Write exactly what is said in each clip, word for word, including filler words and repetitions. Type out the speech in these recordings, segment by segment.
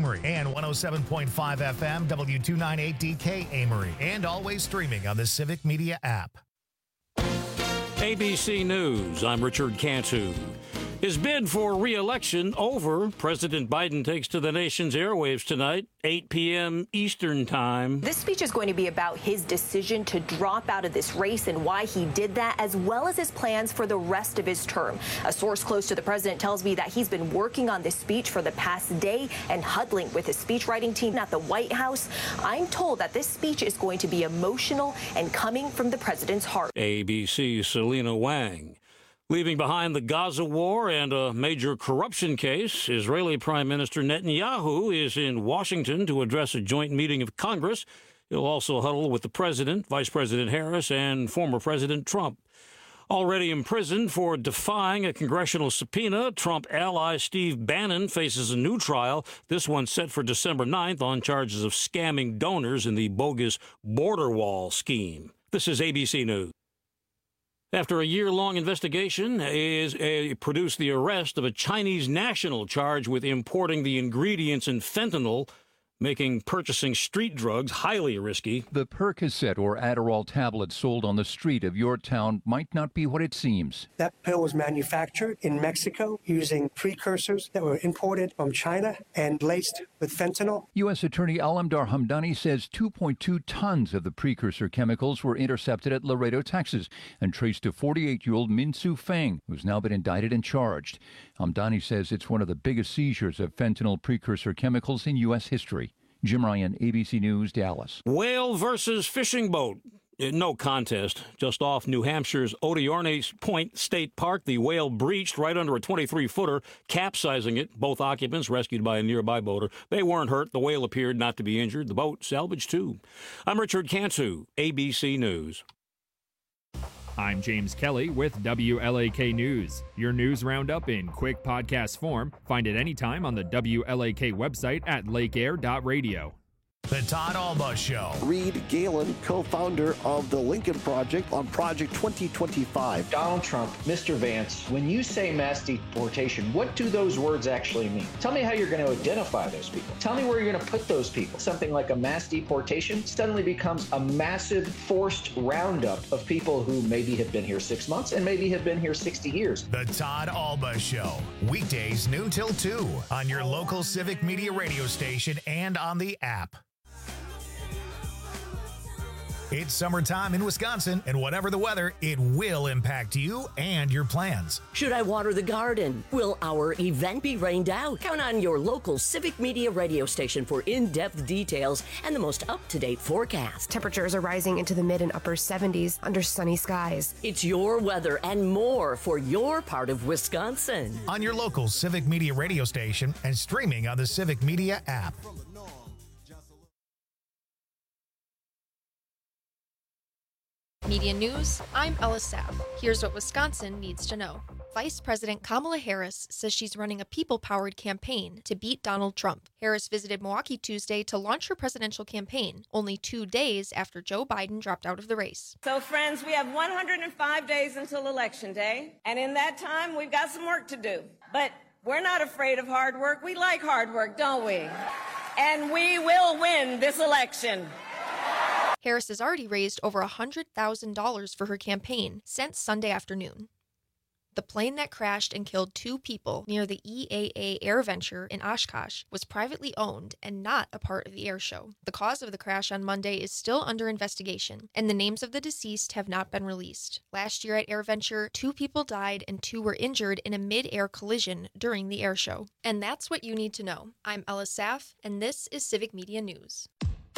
Amory, and one oh seven point five F M W two ninety-eight D K Amory, and always streaming on the Civic Media app. A B C News, I'm Richard Cantu. His bid for re-election over, President Biden takes to the nation's airwaves tonight, eight p.m. Eastern Time. This speech is going to be about his decision to drop out of this race and why he did that, as well as his plans for the rest of his term. A source close to the president tells me that he's been working on this speech for the past day and huddling with his speechwriting team at the White House. I'm told that this speech is going to be emotional and coming from the president's heart. A B C's Selena Wang. Leaving behind the Gaza war and a major corruption case, Israeli Prime Minister Netanyahu is in Washington to address a joint meeting of Congress. He'll also huddle with the president, Vice President Harris, and former President Trump. Already imprisoned for defying a congressional subpoena, Trump ally Steve Bannon faces a new trial, this one set for December ninth, on charges of scamming donors in the bogus border wall scheme. This is A B C News. After a year-long investigation, is uh, produced the arrest of a Chinese national charged with importing the ingredients in fentanyl, making purchasing street drugs highly risky. The Percocet or Adderall tablet sold on the street of your town might not be what it seems. That pill was manufactured in Mexico using precursors that were imported from China and laced with fentanyl. U S Attorney Alamdar Hamdani says two point two tons of the precursor chemicals were intercepted at Laredo, Texas, and traced to forty-eight-year-old Min Su Feng, who's now been indicted and charged. Hamdani says it's one of the biggest seizures of fentanyl precursor chemicals in U S history. Jim Ryan, A B C News, Dallas. Whale versus fishing boat. No contest. Just off New Hampshire's Odiorne Point State Park, the whale breached right under a twenty-three footer, capsizing it. Both occupants rescued by a nearby boater. They weren't hurt. The whale appeared not to be injured. The boat salvaged too. I'm Richard Cantu, A B C News. I'm James Kelly with W L A K News. Your news roundup in quick podcast form. Find it anytime on the W L A K website at lake air dot radio. The Todd Alba Show. Reed Galen, co-founder of the Lincoln Project, on Project twenty twenty-five. Donald Trump, Mister Vance, when you say mass deportation, what do those words actually mean? Tell me how you're going to identify those people. Tell me where you're going to put those people. Something like a mass deportation suddenly becomes a massive forced roundup of people who maybe have been here six months and maybe have been here sixty years. The Todd Alba Show. Weekdays noon till two on your local Civic Media radio station and on the app. It's summertime in Wisconsin, and whatever the weather, it will impact you and your plans. Should I water the garden? Will our event be rained out? Count on your local Civic Media radio station for in-depth details and the most up-to-date forecast. Temperatures are rising into the mid and upper seventies under sunny skies. It's your weather and more for your part of Wisconsin. On your local Civic Media radio station and streaming on the Civic Media app. Media News, I'm Ella Sapp. Here's what Wisconsin needs to know. Vice President Kamala Harris says she's running a people-powered campaign to beat Donald Trump. Harris visited Milwaukee Tuesday to launch her presidential campaign, only two days after Joe Biden dropped out of the race. So, friends, we have one hundred five days until Election Day, and in that time, we've got some work to do. But we're not afraid of hard work. We like hard work, don't we? And we will win this election. Harris has already raised over one hundred thousand dollars for her campaign since Sunday afternoon. The plane that crashed and killed two people near the E A A AirVenture in Oshkosh was privately owned and not a part of the air show. The cause of the crash on Monday is still under investigation, and the names of the deceased have not been released. Last year at AirVenture, two people died and two were injured in a mid-air collision during the air show. And that's what you need to know. I'm Ella Saff, and this is Civic Media News.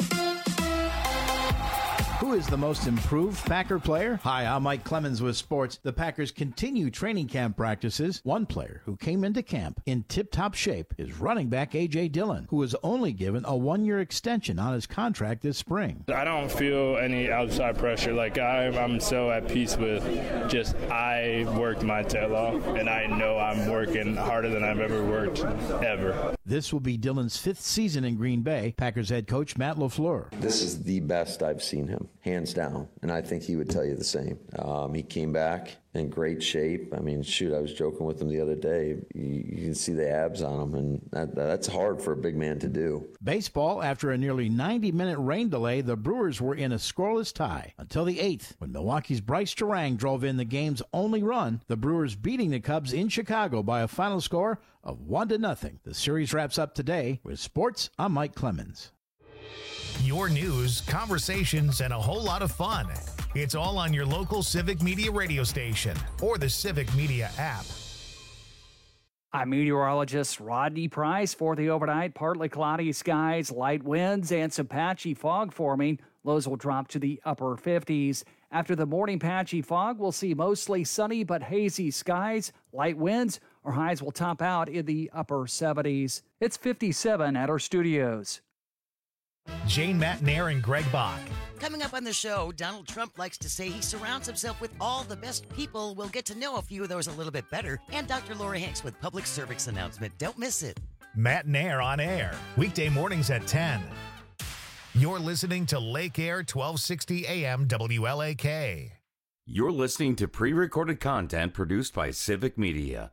Who is the most improved Packer player? Hi, I'm Mike Clemens with sports. The Packers continue training camp practices. One player who came into camp in tip-top shape is running back A J. Dillon, who was only given a one-year extension on his contract this spring. I don't feel any outside pressure. Like, I'm, I'm so at peace with just I worked my tail off, and I know I'm working harder than I've ever worked, ever. This will be Dillon's fifth season in Green Bay. Packers head coach Matt LaFleur. This is the best I've seen him, hands down, and I think he would tell you the same. Um, he came back in great shape. I mean, shoot, I was joking with him the other day. You, you can see the abs on him, and that, that's hard for a big man to do. Baseball, after a nearly ninety-minute rain delay, the Brewers were in a scoreless tie until the eighth, when Milwaukee's Bryce Durang drove in the game's only run, the Brewers beating the Cubs in Chicago by a final score of one to nothing. The series wraps up today. With sports, I'm Mike Clemens. Your news, conversations, and a whole lot of fun. It's all on your local Civic Media radio station or the Civic Media app. I'm meteorologist Rodney Price for the overnight. Partly cloudy skies, light winds, and some patchy fog forming. Lows will drop to the upper fifties. After the morning patchy fog, we'll see mostly sunny but hazy skies, light winds. Our highs will top out in the upper seventies. It's fifty-seven at our studios. Jane Matnair and Greg Bach. Coming up on the show, Donald Trump likes to say he surrounds himself with all the best people. We'll get to know a few of those a little bit better. And Doctor Laura Hanks with public service announcement. Don't miss it. Matnair on air, weekday mornings at ten. You're listening to Lake Air twelve sixty A M W L A K. You're listening to pre-recorded content produced by Civic Media.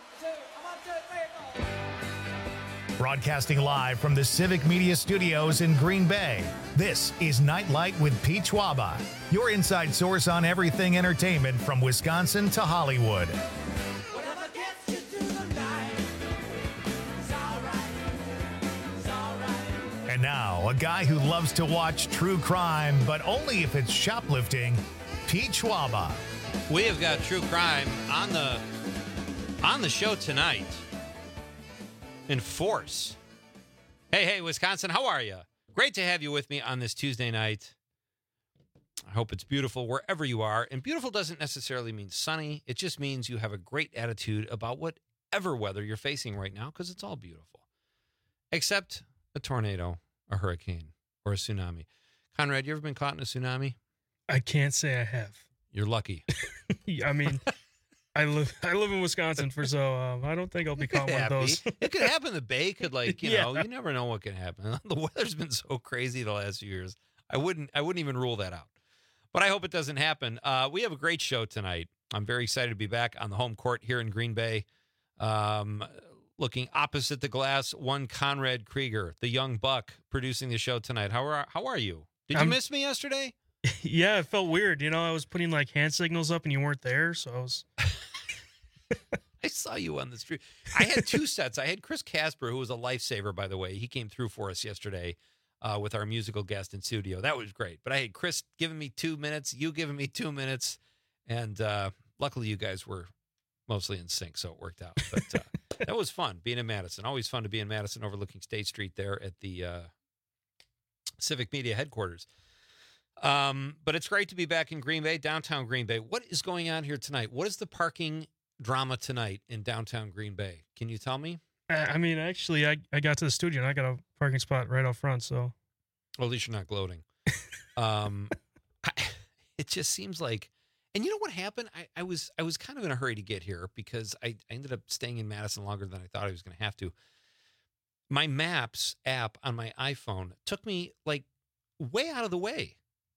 Broadcasting live from the Civic Media Studios in Green Bay, this is Nightlight with Pete Schwaba, your inside source on everything entertainment from Wisconsin to Hollywood. And now, a guy who loves to watch true crime, but only if it's shoplifting, Pete Schwaba. We have got true crime on the on the show tonight. In force. Hey, hey, Wisconsin, how are you? Great to have you with me on this Tuesday night. I hope it's beautiful wherever you are. And beautiful doesn't necessarily mean sunny. It just means you have a great attitude about whatever weather you're facing right now, because it's all beautiful. Except a tornado, a hurricane, or a tsunami. Conrad, you ever been caught in a tsunami? I can't say I have. You're lucky. I mean... I live I live in Wisconsin, for so um, I don't think I'll be caught one of those. It could happen. The Bay could, like, you Yeah. know, you never know what can happen. The weather's been so crazy the last few years. I wouldn't I wouldn't even rule that out. But I hope it doesn't happen. Uh, we have a great show tonight. I'm very excited to be back on the home court here in Green Bay. Um, looking opposite the glass, one Conrad Krieger, the young buck, producing the show tonight. How are how are you? Did you I'm- miss me yesterday? Yeah, it felt weird. You know, I was putting like hand signals up and you weren't there, so I was. I saw you on the street. I had two sets. I had Chris Casper, who was a lifesaver, by the way. He came through for us yesterday uh, with our musical guest in studio. That was great. But I had Chris giving me two minutes, you giving me two minutes, and uh, luckily you guys were mostly in sync, so it worked out. But uh, that was fun, being in Madison. Always fun to be in Madison, overlooking State Street there at the uh, Civic Media headquarters. Um, but it's great to be back in Green Bay, downtown Green Bay. What is going on here tonight? What is the parking drama tonight in downtown Green Bay? Can you tell me? I I mean, actually, I, I got to the studio and I got a parking spot right out front, so. Well, at least you're not gloating. um, I, it just seems like, and you know what happened? I, I was I was kind of in a hurry to get here because I, I ended up staying in Madison longer than I thought I was going to have to. My Maps app on my iPhone took me like way out of the way.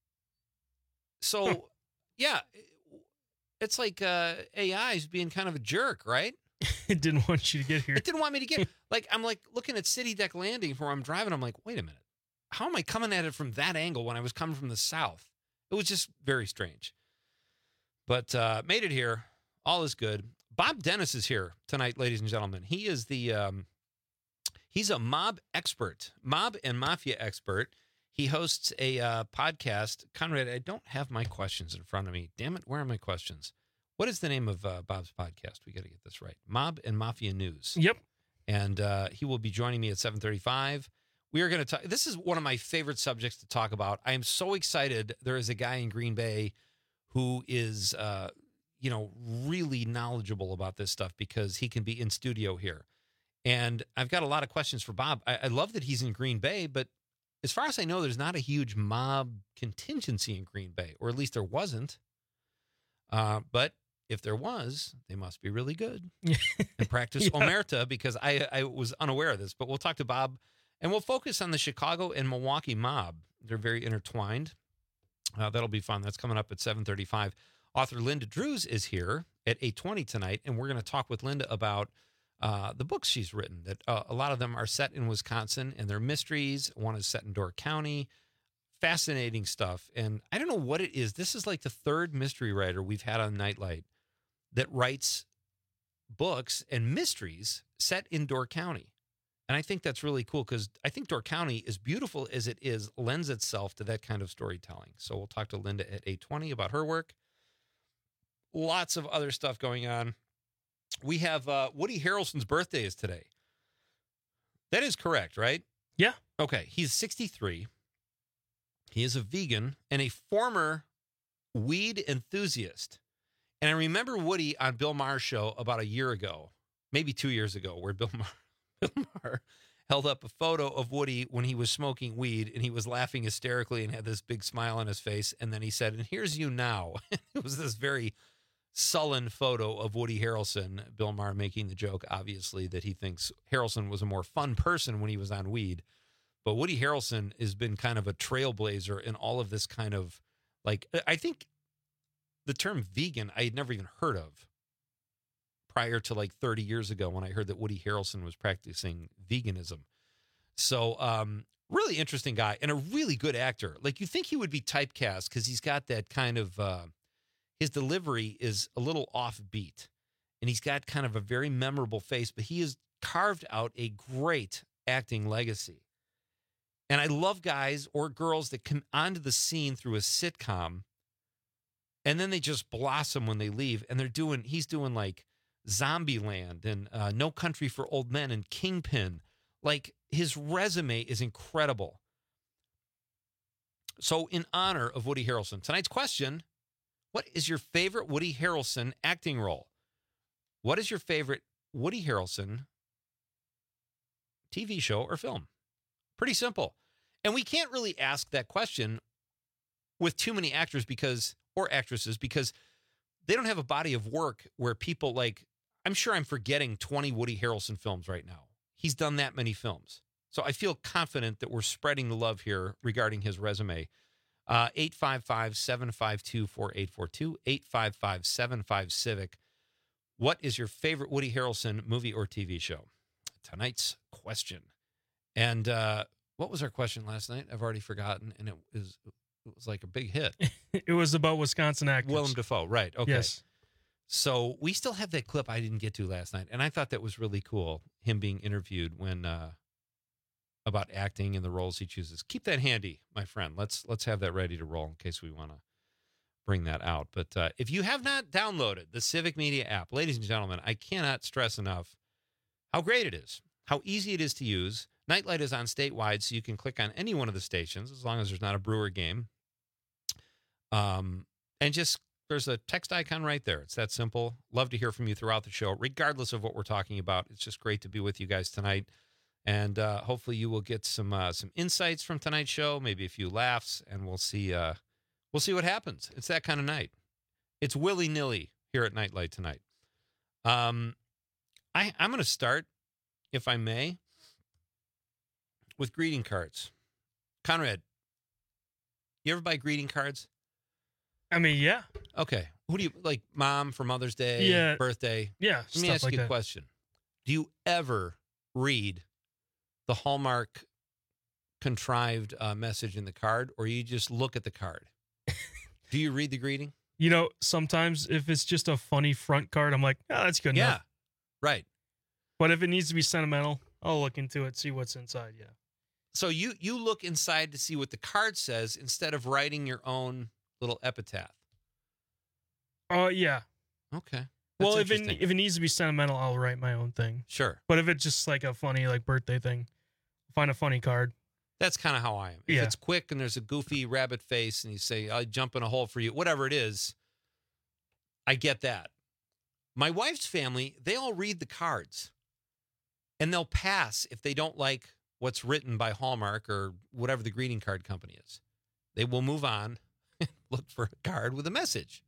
So, huh. yeah, it's like uh, A I is being kind of a jerk, right? It didn't want you to get here. It didn't want me to get, like, I'm like looking at City Deck Landing from where I'm driving. I'm like, wait a minute. How am I coming at it from that angle when I was coming from the south? It was just very strange. But uh, made it here. All is good. Bob Dennis is here tonight, ladies and gentlemen. He is the, um, he's a mob expert, mob and mafia expert. He hosts a uh, podcast. Conrad, I don't have my questions in front of me. Damn it, where are my questions? What is the name of uh, Bob's podcast? We got to get this right. Mob and Mafia News. Yep. And uh, he will be joining me at seven thirty-five. We are going to talk. This is one of my favorite subjects to talk about. I am so excited. There is a guy in Green Bay who is, uh, you know, really knowledgeable about this stuff because he can be in studio here. And I've got a lot of questions for Bob. I, I love that he's in Green Bay, but as far as I know, there's not a huge mob contingency in Green Bay, or at least there wasn't. Uh, but if there was, they must be really good and practice yeah. Omerta, because I, I was unaware of this. But we'll talk to Bob, and we'll focus on the Chicago and Milwaukee mob. They're very intertwined. Uh, that'll be fun. That's coming up at seven thirty-five. Author Linda Drews is here at eight twenty tonight, and we're going to talk with Linda about uh, the books she's written. That uh, a lot of them are set in Wisconsin, and they're mysteries. One is set in Door County. Fascinating stuff. And I don't know what it is. This is like the third mystery writer we've had on Nightlight that writes books and mysteries set in Door County. And I think that's really cool because I think Door County, as beautiful as it is, lends itself to that kind of storytelling. So we'll talk to Linda at eight twenty about her work. Lots of other stuff going on. We have uh, Woody Harrelson's birthday is today. That is correct, right? Yeah. Okay. He's sixty-three. He is a vegan and a former weed enthusiast. And I remember Woody on Bill Maher's show about a year ago, maybe two years ago, where Bill Maher, Bill Maher held up a photo of Woody when he was smoking weed, and he was laughing hysterically and had this big smile on his face. And then he said, "And here's you now." It was this very sullen photo of Woody Harrelson. Bill Maher making the joke, obviously, that he thinks Harrelson was a more fun person when he was on weed. But Woody Harrelson has been kind of a trailblazer in all of this kind of, like, I think the term vegan I had never even heard of prior to like thirty years ago when I heard that Woody Harrelson was practicing veganism. So um, really interesting guy and a really good actor. Like, you think he would be typecast because he's got that kind of, uh, his delivery is a little offbeat and he's got kind of a very memorable face, but he has carved out a great acting legacy. And I love guys or girls that come onto the scene through a sitcom and then they just blossom when they leave. And they're doing, he's doing like Zombieland and uh, No Country for Old Men and Kingpin. Like, his resume is incredible. So in honor of Woody Harrelson, tonight's question, what is your favorite Woody Harrelson acting role? What is your favorite Woody Harrelson T V show or film? Pretty simple. And we can't really ask that question with too many actors because, or actresses, because they don't have a body of work where people like, I'm sure I'm forgetting twenty Woody Harrelson films right now. He's done that many films. So I feel confident that we're spreading the love here regarding his resume. Uh, eight five five, seven five two, four eight four two, eight five five, seven five, Civic. What is your favorite Woody Harrelson movie or T V show? Tonight's question. And uh, what was our question last night? I've already forgotten, and it was it was like a big hit. It was about Wisconsin actors. Willem Dafoe, right? Okay. Yes. So we still have that clip I didn't get to last night, and I thought that was really cool. Him being interviewed when uh, about acting and the roles he chooses. Keep that handy, my friend. Let's let's have that ready to roll in case we want to bring that out. But uh, if you have not downloaded the Civic Media app, ladies and gentlemen, I cannot stress enough how great it is, how easy it is to use. Nightlight is on statewide, so you can click on any one of the stations as long as there's not a Brewer game. Um, and just, there's a text icon right there. It's that simple. Love to hear from you throughout the show, regardless of what we're talking about. It's just great to be with you guys tonight. And uh, hopefully you will get some uh, some insights from tonight's show, maybe a few laughs, and we'll see uh, we'll see what happens. It's that kind of night. It's willy-nilly here at Nightlight tonight. Um, I, I'm going to start, if I may, with greeting cards. Conrad, you ever buy greeting cards? I mean, yeah. Okay. Who do you, like mom for Mother's Day, Yeah. birthday? Yeah, Let me stuff ask like you a that. question. Do you ever read the Hallmark contrived uh, message in the card, or you just look at the card? Do you read the greeting? You know, sometimes if it's just a funny front card, I'm like, oh, that's good Yeah. enough. Right. But if it needs to be sentimental, I'll look into it, see what's inside, yeah. So you you look inside to see what the card says instead of writing your own little epitaph. Oh, uh, yeah. Okay. Well, That's if it, interesting. if it needs to be sentimental, I'll write my own thing. Sure. But if it's just like a funny, like, birthday thing, find a funny card. That's kind of how I am. If Yeah. it's quick and there's a goofy rabbit face and you say, I'll jump in a hole for you, whatever it is, I get that. My wife's family, they all read the cards and they'll pass if they don't like what's written by Hallmark or whatever the greeting card company is. They will move on and look for a card with a message.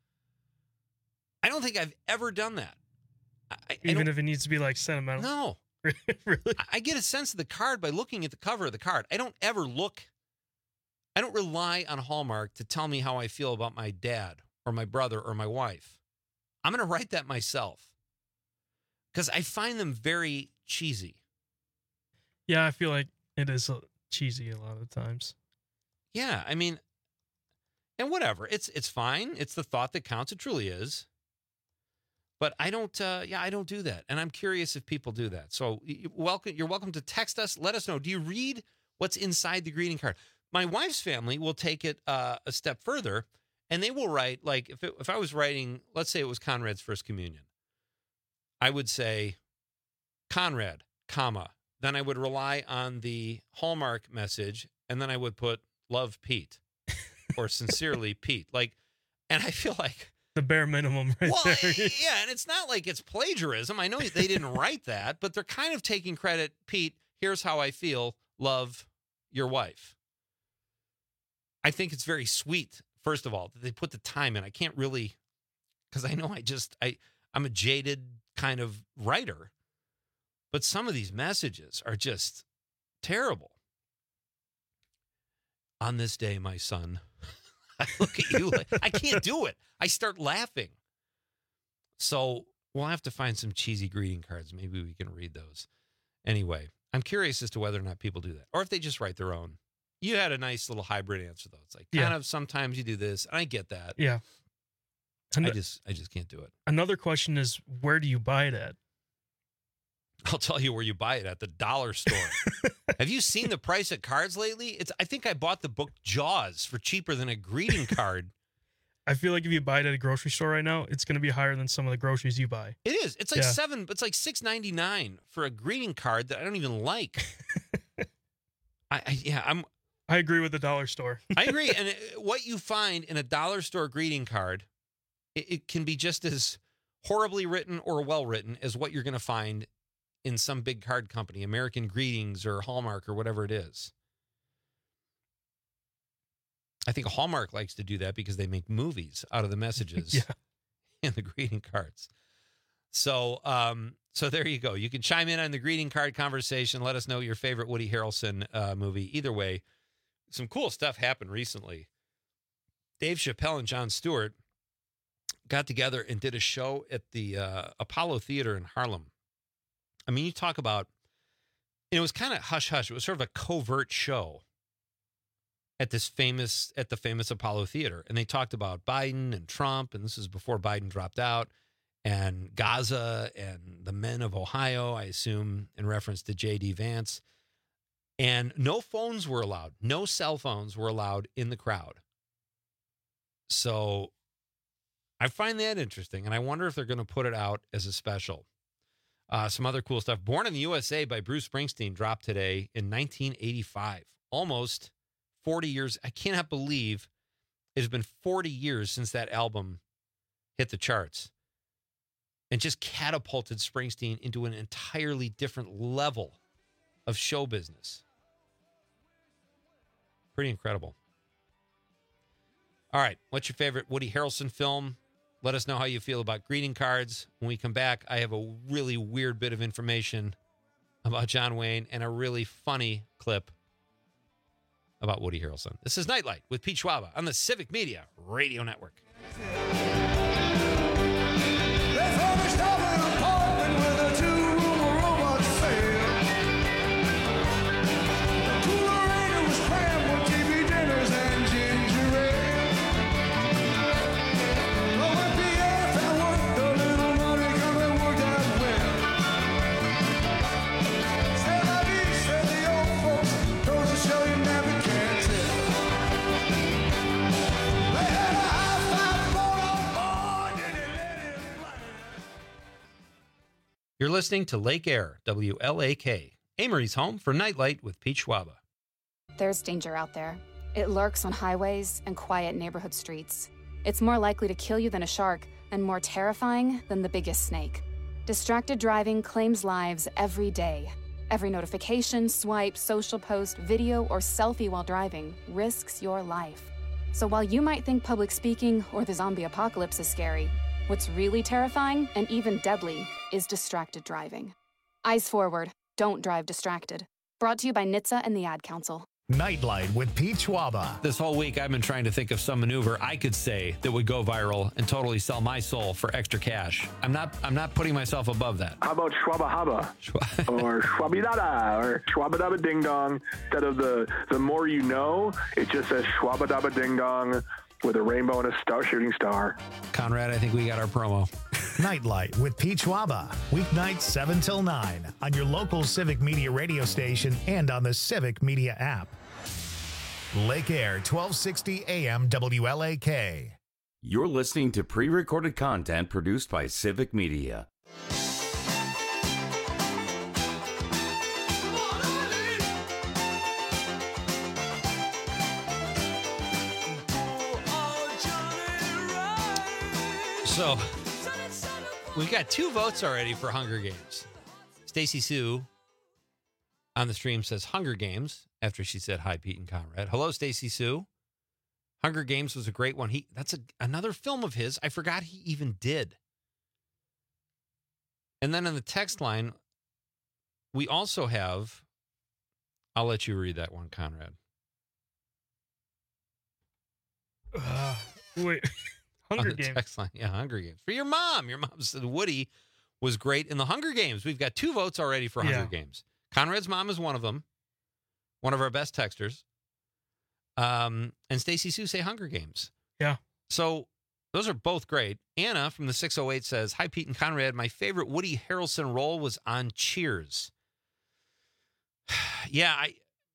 I don't think I've ever done that. I, I Even don't- if it needs to be, like, sentimental. No. Really? I- I get a sense of the card by looking at the cover of the card. I don't ever look, I don't rely on Hallmark to tell me how I feel about my dad or my brother or my wife. I'm going to write that myself because I find them very cheesy. Yeah, I feel like it is cheesy a lot of times. Yeah, I mean, and whatever. It's it's fine. It's the thought that counts. It truly is. But I don't, uh, yeah, I don't do that. And I'm curious if people do that. So you, welcome, you're welcome to text us. Let us know. Do you read what's inside the greeting card? My wife's family will take it uh, a step further, and they will write, like, if, it, if I was writing, let's say it was Conrad's first communion, I would say, Conrad, comma. Then I would rely on the Hallmark message, and then I would put, love Pete, or sincerely Pete. Like, and I feel like... The bare minimum right well, there. Yeah, and it's not like it's plagiarism. I know they didn't write that, but they're kind of taking credit. Pete, here's how I feel. Love, your wife. I think it's very sweet, first of all, that they put the time in. I can't really, because I know I just, I, I'm a jaded kind of writer, but some of these messages are just terrible. On this day, my son... I look at you like, I can't do it. I start laughing. So we'll have to find some cheesy greeting cards. Maybe we can read those. Anyway, I'm curious as to whether or not people do that, or if they just write their own. You had a nice little hybrid answer, though. It's like, kind yeah. of sometimes you do this, and I get that. Yeah. I just, I just can't do it. Another question is, where do you buy it at? I'll tell you where you buy it at, the dollar store. Have you seen the price of cards lately? It's. I think I bought the book Jaws for cheaper than a greeting card. I feel like if you buy it at a grocery store right now, it's going to be higher than some of the groceries you buy. It is. It's like yeah. seven. It's like six ninety nine for a greeting card that I don't even like. I, I yeah. I'm. I agree with the dollar store. I agree. And it, what you find in a dollar store greeting card, it, it can be just as horribly written or well written as what you're going to find in some big card company, American Greetings or Hallmark or whatever it is. I think Hallmark likes to do that because they make movies out of the messages yeah. in the greeting cards. So, um, so there you go. You can chime in on the greeting card conversation. Let us know your favorite Woody Harrelson uh, movie. Either way, some cool stuff happened recently. Dave Chappelle and Jon Stewart got together and did a show at the uh, Apollo Theater in Harlem. I mean, you talk about, it was kind of hush-hush. It was sort of a covert show at this famous, at the famous Apollo Theater. And they talked about Biden and Trump, and this is before Biden dropped out, and Gaza and the men of Ohio, I assume in reference to J D Vance. And no phones were allowed. No cell phones were allowed in the crowd. So I find that interesting, and I wonder if they're going to put it out as a special. Uh, some other cool stuff. Born in the U S A by Bruce Springsteen dropped today in nineteen eighty-five. Almost forty years. I cannot believe it has been forty years since that album hit the charts and just catapulted Springsteen into an entirely different level of show business. Pretty incredible. All right. What's your favorite Woody Harrelson film? Let us know how you feel about greeting cards. When we come back, I have a really weird bit of information about John Wayne and a really funny clip about Woody Harrelson. This is Nightlight with Pete Schwaba on the Civic Media Radio Network. You're listening to Lake Air, W L A K, Amory's home for Nightlight with Pete Schwaba. There's danger out there. It lurks on highways and quiet neighborhood streets. It's more likely to kill you than a shark and more terrifying than the biggest snake. Distracted driving claims lives every day. Every notification, swipe, social post, video, or selfie while driving risks your life. So while you might think public speaking or the zombie apocalypse is scary, what's really terrifying and even deadly is distracted driving. Eyes forward. Don't drive distracted. Brought to you by N H T S A and the Ad Council. Nightlight with Pete Schwaba. This whole week, I've been trying to think of some maneuver I could say that would go viral and totally sell my soul for extra cash. I'm not I'm not putting myself above that. How about Schwaba Haba? or Schwabidada or Schwabadaba Ding Dong? Instead of the, the more you know, it just says Schwabadaba Ding Dong with a rainbow and a star shooting star. Conrad, I think we got our promo. Nightlight with Pete Schwaba. Weeknights seven till nine on your local Civic Media radio station and on the Civic Media app. Lake Air, twelve sixty A M W L A K. You're listening to pre-recorded content produced by Civic Media. So, we've got two votes already for Hunger Games. Stacy Sue on the stream says Hunger Games after she said hi, Pete and Conrad. Hello, Stacy Sue. Hunger Games was a great one. He that's a, another film of his I forgot he even did. And then in the text line, we also have, I'll let you read that one, Conrad. Uh, wait. Hunger on the Games. Text line. Yeah, Hunger Games. For your mom. Your mom said Woody was great in the Hunger Games. We've got two votes already for Hunger Yeah. Games. Conrad's mom is one of them. One of our best texters. Um, and Stacy Sue say Hunger Games. Yeah. So those are both great. Anna from the six oh eight says, hi, Pete and Conrad. My favorite Woody Harrelson role was on Cheers. yeah, I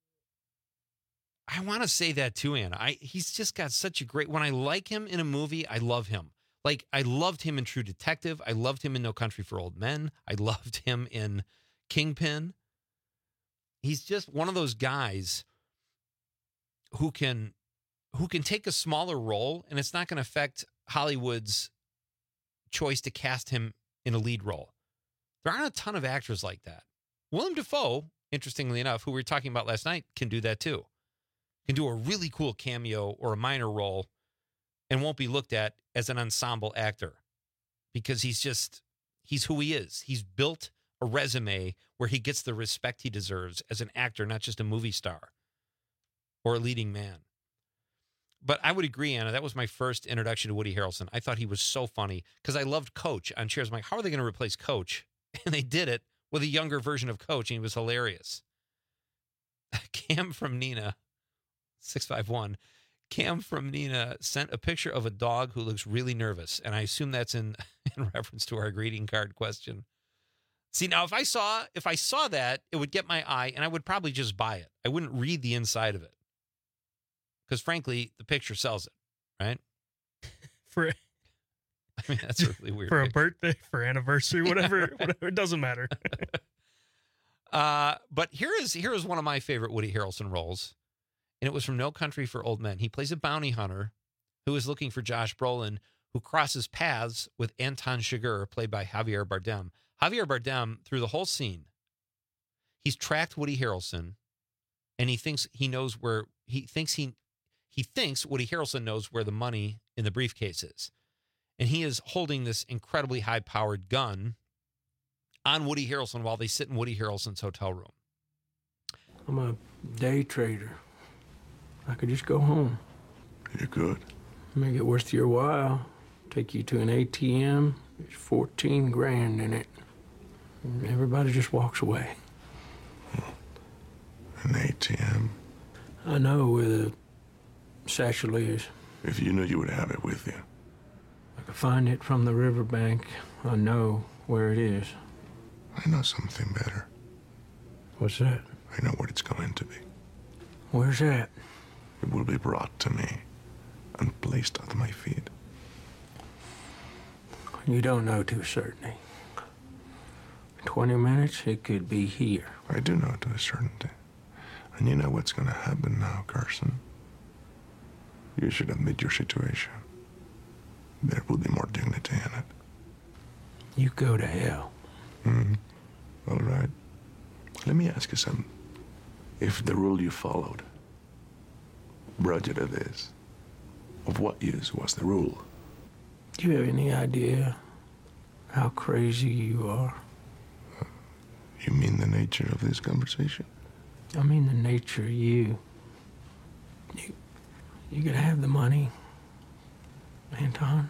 I want to say that too, Anna. I he's just got such a great, when I like him in a movie, I love him. Like, I loved him in True Detective. I loved him in No Country for Old Men. I loved him in Kingpin. He's just one of those guys who can who can take a smaller role, and it's not going to affect Hollywood's choice to cast him in a lead role. There aren't a ton of actors like that. Willem Dafoe, interestingly enough, who we were talking about last night, can do that too. Can do a really cool cameo or a minor role and won't be looked at as an ensemble actor because he's just, he's who he is. He's built a resume where he gets the respect he deserves as an actor, not just a movie star or a leading man. But I would agree, Anna, that was my first introduction to Woody Harrelson. I thought he was so funny because I loved Coach on Cheers. I'm like, how are they going to replace Coach? And they did it with a younger version of Coach, and he was hilarious. Cam from Nina, six five one. Cam from Nina sent a picture of a dog who looks really nervous, and I assume that's in, in reference to our greeting card question. See, now, if I saw if I saw that, it would get my eye, and I would probably just buy it. I wouldn't read the inside of it. Because, frankly, the picture sells it, right? For, I mean, that's really weird. for a picture. birthday, for anniversary, whatever, Yeah, right. whatever, it doesn't matter. uh, but here is here is one of my favorite Woody Harrelson roles, and it was from No Country for Old Men. He plays a bounty hunter who is looking for Josh Brolin, who crosses paths with Anton Chigurh, played by Javier Bardem. Javier Bardem, through the whole scene, he's tracked Woody Harrelson, and he thinks he knows where he thinks he he thinks Woody Harrelson knows where the money in the briefcase is, and he is holding this incredibly high-powered gun on Woody Harrelson while they sit in Woody Harrelson's hotel room. I'm a day trader. I could just go home. You could. Make it worth your while. Take you to an A T M. There's fourteen grand in it. And everybody just walks away. An A T M? I know where the satchel is. If you knew you would have it with you. I could find it from the riverbank. I know where it is. I know something better. What's that? I know what it's going to be. Where's that? It will be brought to me and placed at my feet. You don't know to a certainty. In twenty minutes, it could be here. I do know to a certainty. And you know what's going to happen now, Carson? You should admit your situation. There will be more dignity in it. You go to hell. Mm-hmm. All right. Let me ask you something. If the rule you followed brought you to this, of what use was the rule? Do you have any idea how crazy you are? You mean the nature of this conversation? I mean the nature of you. You could have the money, Anton.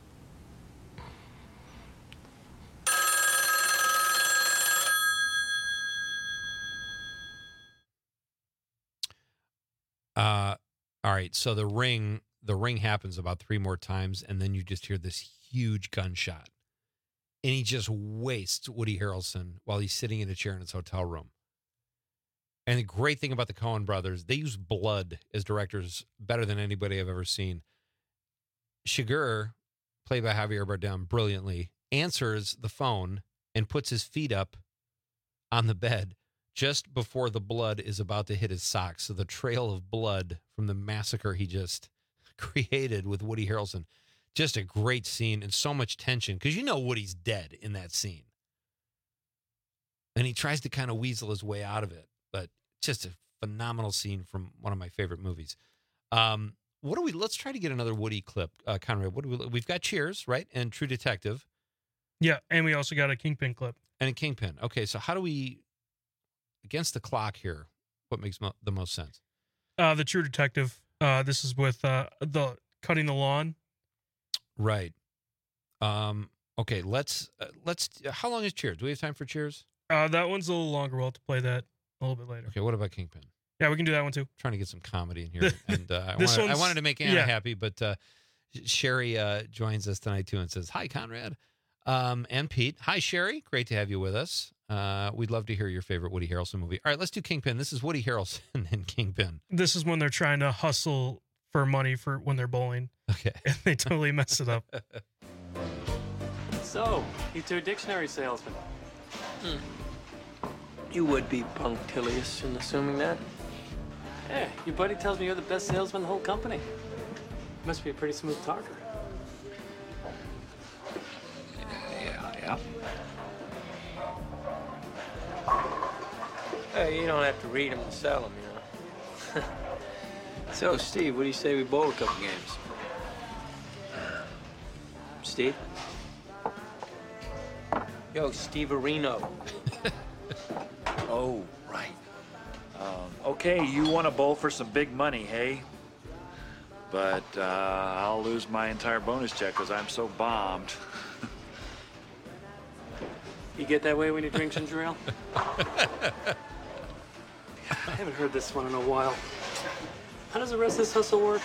Uh, all right. So the ring, the ring happens about three more times, and then you just hear this huge gunshot, and he just wastes Woody Harrelson while he's sitting in a chair in his hotel room. And the great thing about the Coen brothers, they use blood as directors better than anybody I've ever seen. Chigurh, played by Javier Bardem brilliantly, answers the phone and puts his feet up on the bed just before the blood is about to hit his socks. So the trail of blood from the massacre he just created with Woody Harrelson. Just a great scene and so much tension because you know Woody's dead in that scene. And he tries to kind of weasel his way out of it. But just a phenomenal scene from one of my favorite movies. Um, what do we, let's try to get another Woody clip, uh, Conrad. What do we, we've got Cheers, right? And True Detective. Yeah, and we also got a Kingpin clip. And a Kingpin. Okay, so how do we, against the clock here, what makes mo- the most sense? Uh, the True Detective. Uh, this is with uh, the cutting the lawn. Right. Um, okay, let's, uh, let's, how long is Cheers? Do we have time for Cheers? Uh, that one's a little longer. We'll have to play that a little bit later. Okay, what about Kingpin? Yeah, we can do that one too. Trying to get some comedy in here. And uh, I, This wanted, I one's- wanted to make Anna yeah. happy, but uh, Sherry uh, joins us tonight too and says, hi, Conrad. Um, and Pete. Hi, Sherry. Great to have you with us. Uh, we'd love to hear your favorite Woody Harrelson movie. All right, let's do Kingpin. This is Woody Harrelson and Kingpin. This is when they're trying to hustle for money for when they're bowling. Okay. And they totally mess it up. So, you two dictionary salesmen. Hmm. You would be punctilious in assuming that. Hey, your buddy tells me you're the best salesman in the whole company. You must be a pretty smooth talker. Yeah, yeah. Hey, you don't have to read them to sell them, you know. So, Steve, what do you say we bowl a couple games? Steve? Yo, Steve Areno. Oh, right. Um, okay, you want to bowl for some big money, hey? But uh, I'll lose my entire bonus check because I'm so bombed. You get that way when you drink ginger ale? I haven't heard this one in a while. How does the rest of this hustle work?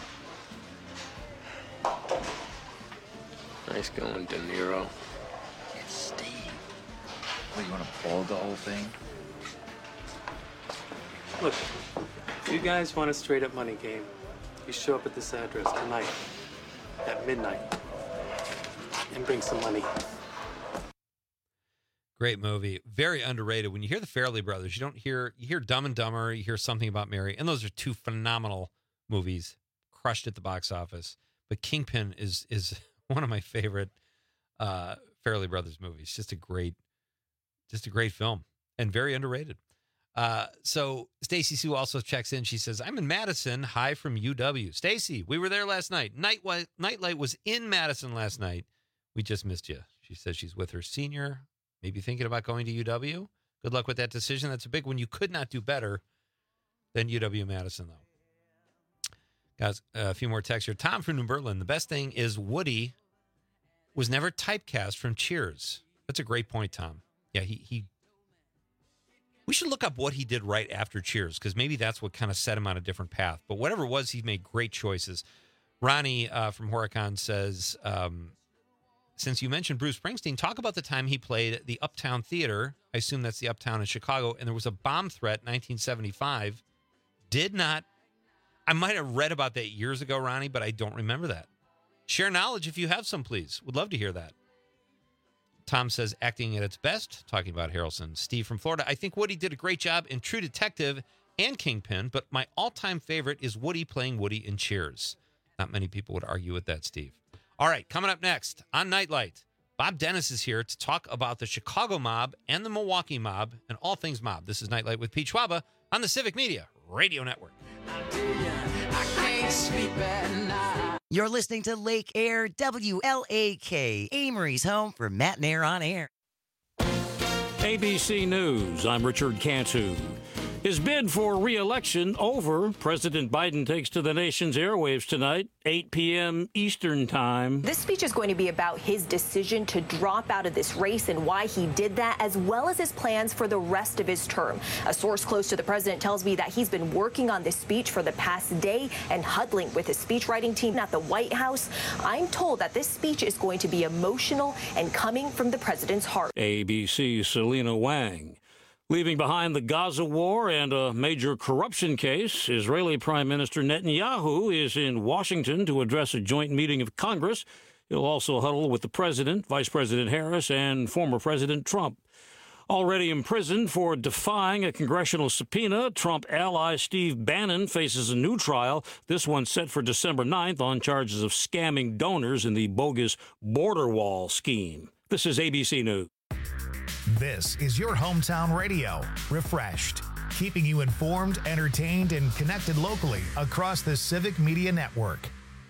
Nice going, De Niro. It's Steve. What, you want to bowl the whole thing? Look, if you guys want a straight-up money game, you show up at this address tonight at midnight and bring some money. Great movie. Very underrated. When you hear the Farrelly brothers, you don't hear, you hear Dumb and Dumber, you hear Something About Mary, and those are two phenomenal movies, crushed at the box office. But Kingpin is is one of my favorite uh, Farrelly brothers movies. Just a great, just a great film and very underrated. Uh, so Stacy Sue also checks in. She says, I'm in Madison. Hi from U W. Stacy, we were there last night. Night Nightlight was in Madison last night. We just missed you. She says she's with her senior, maybe thinking about going to U W. Good luck with that decision. That's a big one. You could not do better than U W Madison, though. Guys, a few more texts here. Tom from New Berlin. The best thing is Woody was never typecast from Cheers. That's a great point, Tom. Yeah, he he. We should look up what he did right after Cheers, because maybe that's what kind of set him on a different path. But whatever it was, he made great choices. Ronnie uh, from Horicon says, um, since you mentioned Bruce Springsteen, talk about the time he played the Uptown Theater. I assume that's the Uptown in Chicago. And there was a bomb threat in nineteen seventy-five. Did not. I might have read about that years ago, Ronnie, but I don't remember that. Share knowledge if you have some, please. Would love to hear that. Tom says, acting at its best, talking about Harrelson. Steve from Florida, I think Woody did a great job in True Detective and Kingpin, but my all-time favorite is Woody playing Woody in Cheers. Not many people would argue with that, Steve. All right, coming up next on Nightlight, Bob Dennis is here to talk about the Chicago mob and the Milwaukee mob and all things mob. This is Nightlight with Pete Schwaba on the Civic Media Radio Network. You're listening to Lake Air W L A K, Amory's home for Matt and Air on Air. A B C News, I'm Richard Cantu. His bid for re-election over. President Biden takes to the nation's airwaves tonight, eight p.m. Eastern Time. This speech is going to be about his decision to drop out of this race and why he did that, as well as his plans for the rest of his term. A source close to the president tells me that he's been working on this speech for the past day and huddling with his speechwriting team at the White House. I'm told that this speech is going to be emotional and coming from the president's heart. A B C's Selena Wang. Leaving behind the Gaza war and a major corruption case, Israeli Prime Minister Netanyahu is in Washington to address a joint meeting of Congress. He'll also huddle with the president, Vice President Harris, and former President Trump. Already imprisoned for defying a congressional subpoena, Trump ally Steve Bannon faces a new trial, this one set for December ninth, on charges of scamming donors in the bogus border wall scheme. This is A B C News. This is your hometown radio, Refreshed, keeping you informed, entertained, and connected locally across the Civic Media Network.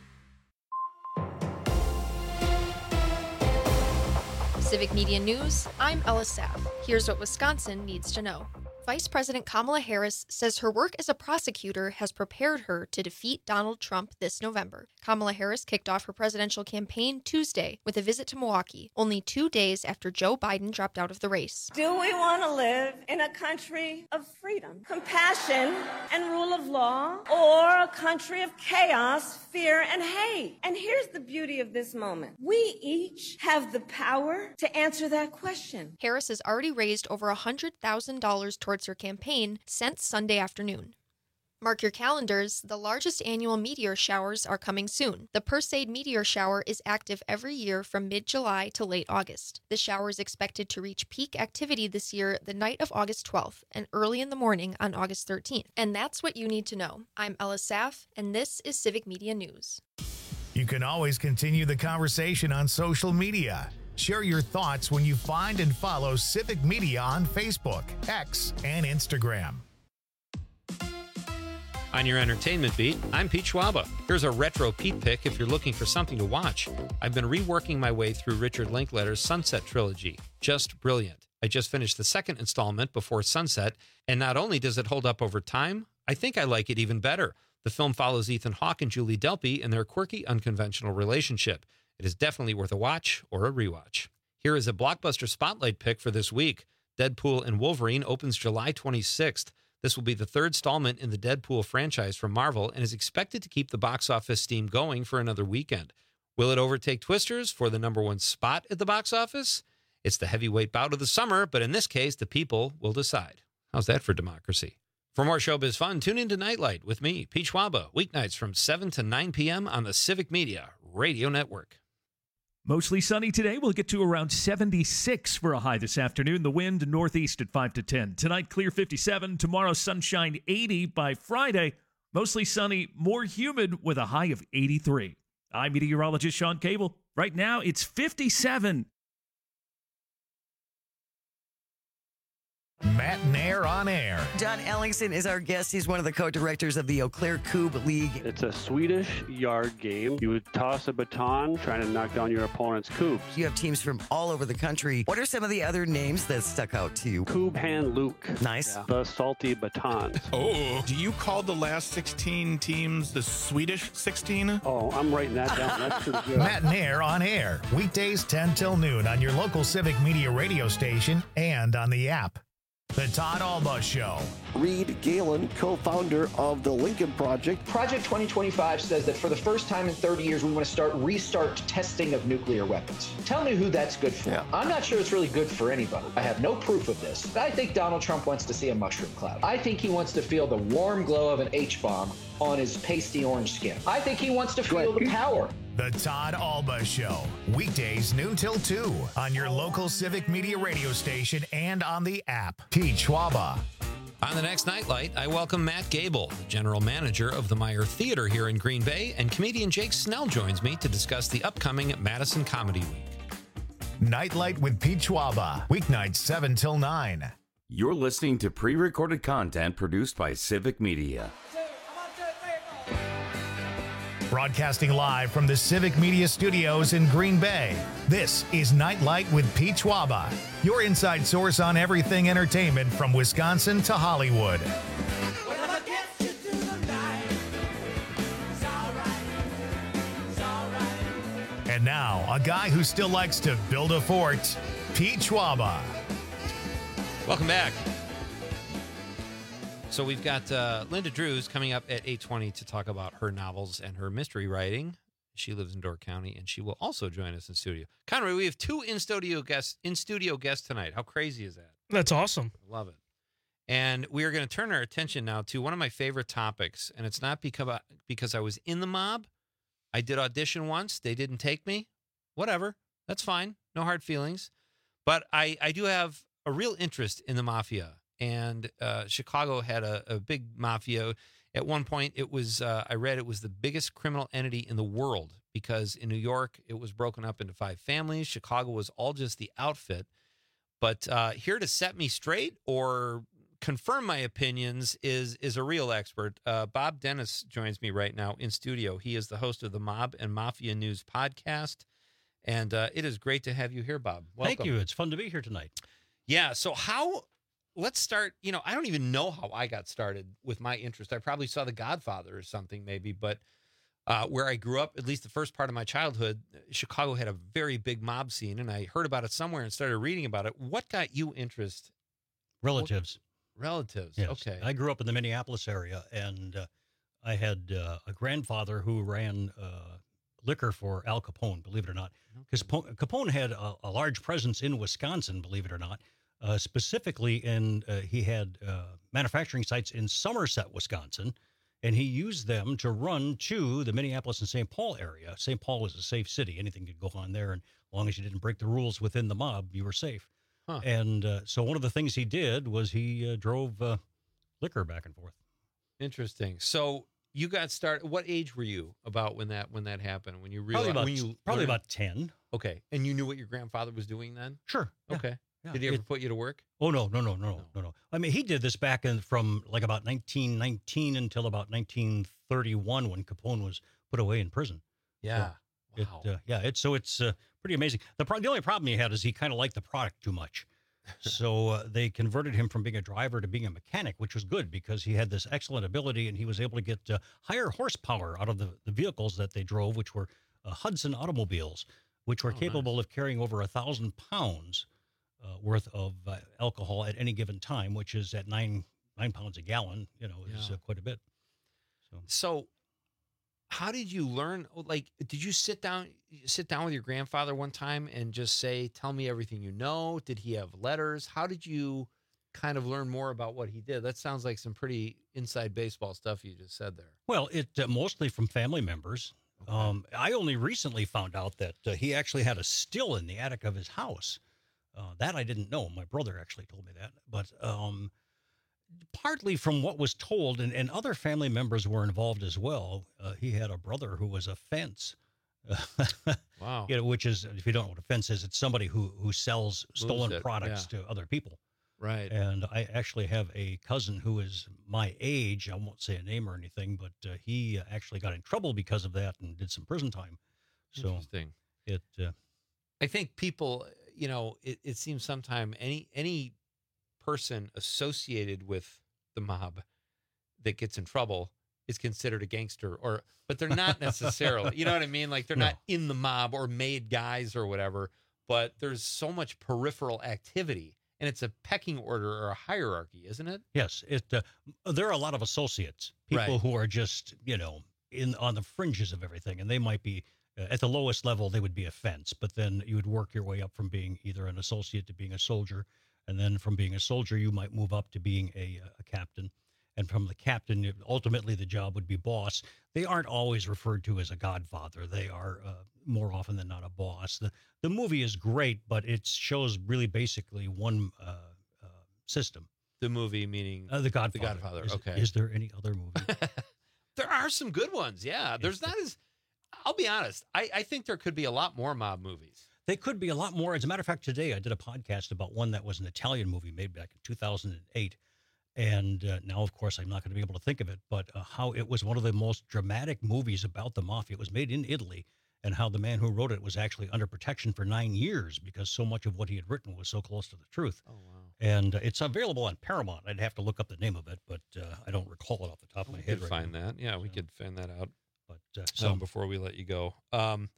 Civic Media News, I'm Ella Sapp. Here's what Wisconsin needs to know. Vice President Kamala Harris says her work as a prosecutor has prepared her to defeat Donald Trump this November. Kamala Harris kicked off her presidential campaign Tuesday with a visit to Milwaukee, only two days after Joe Biden dropped out of the race. Do we want to live in a country of freedom, compassion, and rule of law, or a country of chaos, fear, and hate? And here's the beauty of this moment. We each have the power to answer that question. Harris has already raised over one hundred thousand dollars towards her campaign since Sunday afternoon. Mark your calendars, the largest annual meteor showers are coming soon. The Perseid meteor shower is active every year from mid-July to late August. The shower is expected to reach peak activity this year the night of August twelfth and early in the morning on August thirteenth. And that's what you need to know. I'm Ella Saff, and this is Civic Media News. You can always continue the conversation on social media. Share your thoughts when you find and follow Civic Media on Facebook, X, and Instagram. On your entertainment beat, I'm Pete Schwaba. Here's a retro Pete pick if you're looking for something to watch. I've been reworking my way through Richard Linklater's Sunset trilogy. Just brilliant. I just finished the second installment before sunset, and not only does it hold up over time, I think I like it even better. The film follows Ethan Hawke and Julie Delpy in their quirky, unconventional relationship. It is definitely worth a watch or a rewatch. Here is a blockbuster spotlight pick for this week. Deadpool and Wolverine opens July twenty-sixth. This will be the third installment in the Deadpool franchise from Marvel and is expected to keep the box office steam going for another weekend. Will it overtake Twisters for the number one spot at the box office? It's the heavyweight bout of the summer, but in this case, the people will decide. How's that for democracy? For more showbiz fun, tune into Nightlight with me, Pete Schwaba, weeknights from seven to nine p.m. on the Civic Media Radio Network. Mostly sunny today. We'll get to around seventy-six for a high this afternoon. The wind northeast at five to ten. Tonight, clear fifty-seven. Tomorrow, sunshine eighty. By Friday, mostly sunny, more humid with a high of eighty-three. I'm meteorologist Sean Cable. Right now, it's fifty-seven. Matt Nair on air. John Ellingson is our guest. He's one of the co-directors of the Eau Claire Cube League. It's a Swedish yard game. You would toss a baton trying to knock down your opponent's cubes. You have teams from all over the country. What are some of the other names that stuck out to you? Cube Hand Luke. Nice. Yeah. The salty batons. Oh, do you call the last sixteen teams the Swedish sixteen? Oh, I'm writing that down. That's pretty good. Matt Nair on air. Weekdays ten till noon on your local Civic Media radio station and on the app. The Todd Alba Show. Reed Galen, co-founder of the Lincoln Project. Project twenty twenty-five says that for the first time in thirty years, we want to start restart testing of nuclear weapons. Tell me who that's good for. Yeah. I'm not sure it's really good for anybody. I have no proof of this. But I think Donald Trump wants to see a mushroom cloud. I think he wants to feel the warm glow of an H-bomb on his pasty orange skin. I think he wants to feel the power. The Todd Alba Show. Weekdays noon till two on your local Civic Media radio station and on the app. Pete Schwaba. On the next Nightlight, I welcome Matt Gable, the general manager of the Meyer Theater here in Green Bay, and comedian Jake Snell joins me to discuss the upcoming Madison Comedy Week. Nightlight with Pete Schwaba. Weeknights seven till nine. You're listening to pre-recorded content produced by Civic Media. Broadcasting live from the Civic Media Studios in Green Bay, this is Nightlight with Pete Schwaba, your inside source on everything entertainment from Wisconsin to Hollywood. And now, a guy who still likes to build a fort, Pete Schwaba. Welcome back. So we've got uh, Linda Drews coming up at eight twenty to talk about her novels and her mystery writing. She lives in Door County, and she will also join us in studio. Conroy, we have two in-studio guests in studio guests tonight. How crazy is that? That's awesome. Love it. And we are going to turn our attention now to one of my favorite topics, and it's not because because I was in the mob. I did audition once. They didn't take me. Whatever. That's fine. No hard feelings. But I, I do have a real interest in the mafia. And uh, Chicago had a, a big mafia. At one point, it was, uh, I read it was the biggest criminal entity in the world because in New York, it was broken up into five families. Chicago was all just the outfit. But uh, here to set me straight or confirm my opinions is is a real expert. Uh, Bob Dennis joins me right now in studio. He is the host of the Mob and Mafia News podcast. And uh, it is great to have you here, Bob. Welcome. Thank you. It's fun to be here tonight. Yeah. So how... Let's start, you know, I don't even know how I got started with my interest. I probably saw The Godfather or something maybe, but uh, where I grew up, at least the first part of my childhood, Chicago had a very big mob scene, and I heard about it somewhere and started reading about it. What got you interest? Relatives. What? Relatives, yes. Okay. I grew up in the Minneapolis area, and uh, I had uh, a grandfather who ran uh, liquor for Al Capone, believe it or not. Because okay. Capone had a, a large presence in Wisconsin, believe it or not. Uh, specifically, in uh, he had uh, manufacturing sites in Somerset, Wisconsin, and he used them to run to the Minneapolis and Saint Paul area. Saint Paul was a safe city; anything could go on there, and as long as you didn't break the rules within the mob, you were safe. Huh. And uh, so, one of the things he did was he uh, drove uh, liquor back and forth. Interesting. So, you got started. What age were you about when that when that happened? When you realized probably about, when you probably learned? about ten. Okay, and you knew what your grandfather was doing then? Sure. Yeah. Okay. Yeah, Did he ever it, put you to work? Oh, no, no, no, no, no, no, no. I mean, he did this back in from like about nineteen nineteen until about nineteen thirty-one when Capone was put away in prison. Yeah. So wow. It, uh, yeah, it's so it's uh, pretty amazing. The, pro- the only problem he had is he kind of liked the product too much. So uh, they converted him from being a driver to being a mechanic, which was good because he had this excellent ability and he was able to get uh, higher horsepower out of the, the vehicles that they drove, which were uh, Hudson automobiles, which were oh, capable nice. of carrying over a thousand pounds. Uh, worth of uh, alcohol at any given time, which is at nine nine pounds a gallon, you know, is yeah. uh, quite a bit. So, so how did you learn? Like, did you sit down sit down with your grandfather one time and just say, "Tell me everything you know"? Did he have letters? How did you kind of learn more about what he did? That sounds like some pretty inside baseball stuff you just said there. Well, it uh, mostly from family members. Okay. Um, I only recently found out that uh, he actually had a still in the attic of his house. Uh, that I didn't know. My brother actually told me that. But um, partly from what was told, and, and other family members were involved as well. Uh, he had a brother who was a fence. Wow. You know, which is, if you don't know what a fence is, it's somebody who, who sells stolen it, products yeah. to other people. Right. And I actually have a cousin who is my age. I won't say a name or anything, but uh, he actually got in trouble because of that and did some prison time. So Interesting. It. Uh, I think people, you know, it, it seems sometime any any person associated with the mob that gets in trouble is considered a gangster, or but they're not necessarily. You know what I mean? Like they're No. not in the mob or made guys or whatever. But there's so much peripheral activity, and it's a pecking order or a hierarchy, isn't it? Yes, it. Uh, there are a lot of associates, people Right. who are just, you know, in on the fringes of everything, and they might be uh, at the lowest level. They would be a fence, but then you would work your way up from being either an associate to being a soldier, and then from being a soldier, you might move up to being a, a captain, and from the captain, you- ultimately the job would be boss. They aren't always referred to as a godfather. They are uh, more often than not a boss. The the movie is great, but it shows really basically one uh, uh, system. The movie meaning Uh, the Godfather. The Godfather. Is, okay. Is there any other movie? There are some good ones. Yeah. There's not as. I'll be honest. I, I think there could be a lot more mob movies. They could be a lot more. As a matter of fact, today I did a podcast about one that was an Italian movie made back in two thousand eight. And uh, now, of course, I'm not going to be able to think of it, but uh, how it was one of the most dramatic movies about the mafia. It was made in Italy, and how the man who wrote it was actually under protection for nine years because so much of what he had written was so close to the truth. Oh, wow. And uh, it's available on Paramount. I'd have to look up the name of it, but uh, I don't recall it off the top of my We head could right find now. that. Yeah, we could find that out. But uh, So so before we let you go, um,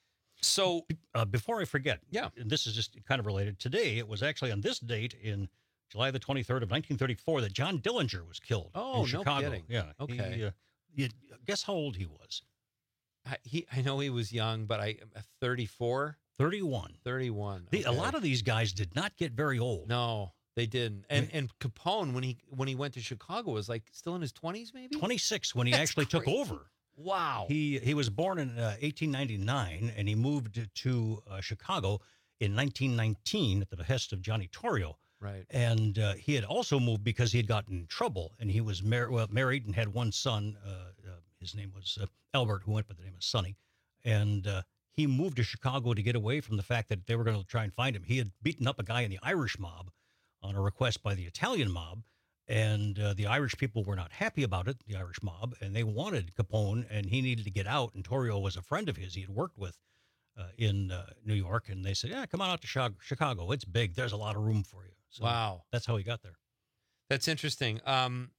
so uh, before I forget, yeah, and this is just kind of related. Today, it was actually on this date in July the twenty-third of nineteen thirty-four that John Dillinger was killed Oh, in no Chicago. kidding. Yeah. Okay. He, uh, you, guess how old he was? I, he, I know he was young, but I thirty-four, thirty-one, thirty-one. The, a okay. lot of these guys did not get very old. No, they didn't. And and Capone, when he when he went to Chicago, was like still in his twenties, maybe twenty-six when he That's actually took crazy. over. Wow. He he was born in uh, eighteen ninety-nine, and he moved to uh, Chicago in nineteen nineteen at the behest of Johnny Torrio. Right. And uh, he had also moved because he had gotten in trouble, and he was mar- well, married and had one son. Uh, uh, his name was uh, Albert, who went by the name of Sonny. And uh, he moved to Chicago to get away from the fact that they were going to try and find him. He had beaten up a guy in the Irish mob on a request by the Italian mob. And uh, the Irish people were not happy about it, the Irish mob, and they wanted Capone, and he needed to get out. And Torrio was a friend of his he had worked with uh, in uh, New York. And they said, yeah, come on out to Chi- Chicago. It's big. There's a lot of room for you. So Wow. that's how he got there. That's interesting. Um,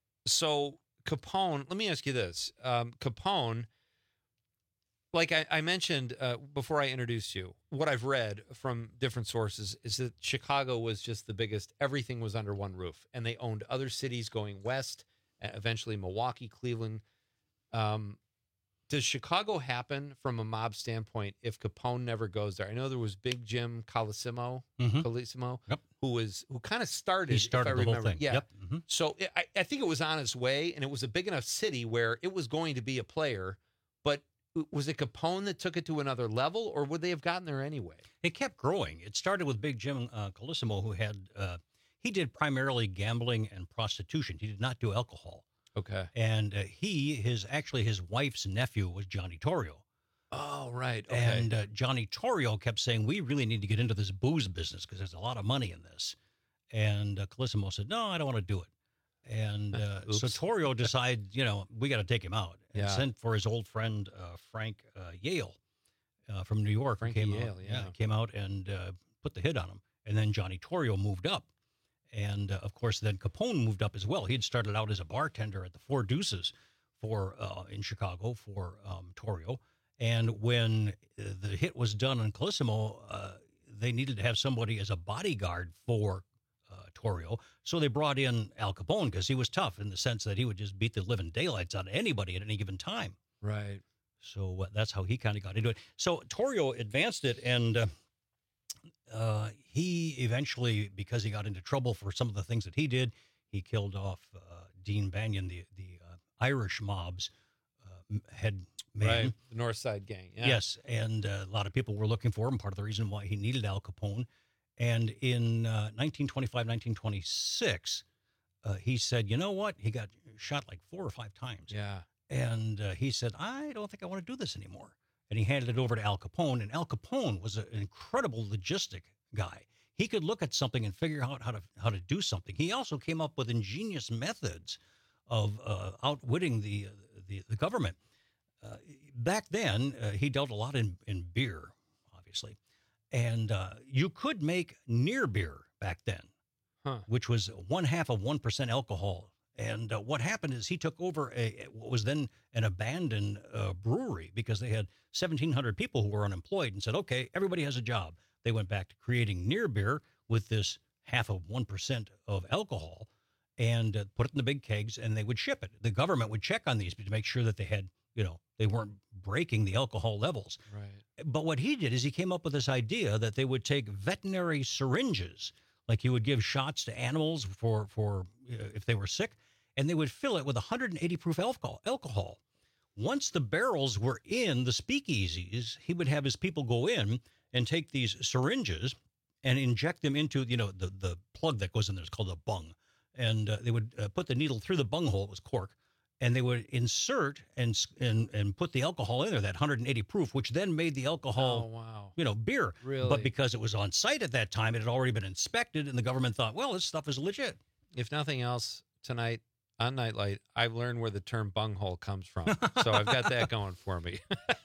so Capone, let me ask you this. Um, Capone, like I, I mentioned uh, before I introduced you, what I've read from different sources is that Chicago was just the biggest. Everything was under one roof, and they owned other cities going west, uh, eventually Milwaukee, Cleveland. Um, does Chicago happen from a mob standpoint if Capone never goes there? I know there was Big Jim Colosimo, Mhm. Colosimo, Yep. who was who kind of started. He started if I the whole remember. thing. Yeah. Yep. Mhm. So it, I, I think it was on its way, and it was a big enough city where it was going to be a player. But was it Capone that took it to another level, or would they have gotten there anyway? It kept growing. It started with Big Jim uh, Colosimo, who had, uh, he did primarily gambling and prostitution. He did not do alcohol. Okay. And uh, he, his actually his wife's nephew was Johnny Torrio. Oh, right. Okay. And uh, Johnny Torrio kept saying, we really need to get into this booze business because there's a lot of money in this. And uh, Colosimo said, no, I don't want to do it. And uh, so Oops. Torrio decided, you know, we got to take him out. And Yeah. sent for his old friend, uh, Frank uh, Yale uh, from New York. who Frankie came Yale, out, yeah. Came out and uh, put the hit on him. And then Johnny Torrio moved up. And, uh, of course, then Capone moved up as well. He had started out as a bartender at the Four Deuces for uh, in Chicago for um, Torrio. And when uh, the hit was done on Colosimo, uh, they needed to have somebody as a bodyguard for uh, Torrio. So they brought in Al Capone because he was tough in the sense that he would just beat the living daylights out of anybody at any given time. Right. So uh, that's how he kind of got into it. So Torrio advanced it, and uh, uh, he eventually, because he got into trouble for some of the things that he did, he killed off uh, Dean Banyan, the the uh, Irish mob's uh, head man. Right. The North Side Gang. Yeah. Yes, and uh, a lot of people were looking for him. Part of the reason why he needed Al Capone. And in uh, nineteen twenty-five, nineteen twenty-six, uh, he said, you know what? He got shot like four or five times. Yeah. And uh, he said, I don't think I want to do this anymore. And he handed it over to Al Capone. And Al Capone was a, an incredible logistic guy. He could look at something and figure out how to how to do something. He also came up with ingenious methods of uh, outwitting the, the the government. Uh, back then, uh, he dealt a lot in, in beer, obviously. And uh, you could make near beer back then, huh. which was one half of one percent alcohol. And uh, what happened is he took over a what was then an abandoned uh, brewery because they had seventeen hundred people who were unemployed and said, okay, everybody has a job. They went back to creating near beer with this half of one percent of alcohol and uh, put it in the big kegs, and they would ship it. The government would check on these to make sure that they had, you know, they weren't breaking the alcohol levels. Right. But what he did is he came up with this idea that they would take veterinary syringes, like he would give shots to animals for, for uh, if they were sick, and they would fill it with one hundred eighty proof alcohol. alcohol. Once the barrels were in the speakeasies, he would have his people go in and take these syringes and inject them into, you know, the, the plug that goes in there is called a bung. And uh, they would uh, put the needle through the bung hole, it was cork, and they would insert and and and put the alcohol in there, that one hundred eighty proof, which then made the alcohol, Oh, wow. you know, beer. Really? But because it was on site at that time, it had already been inspected, and the government thought, well, this stuff is legit. if nothing else, tonight on Nightlight, I've learned where the term bunghole comes from. So I've got that going for me.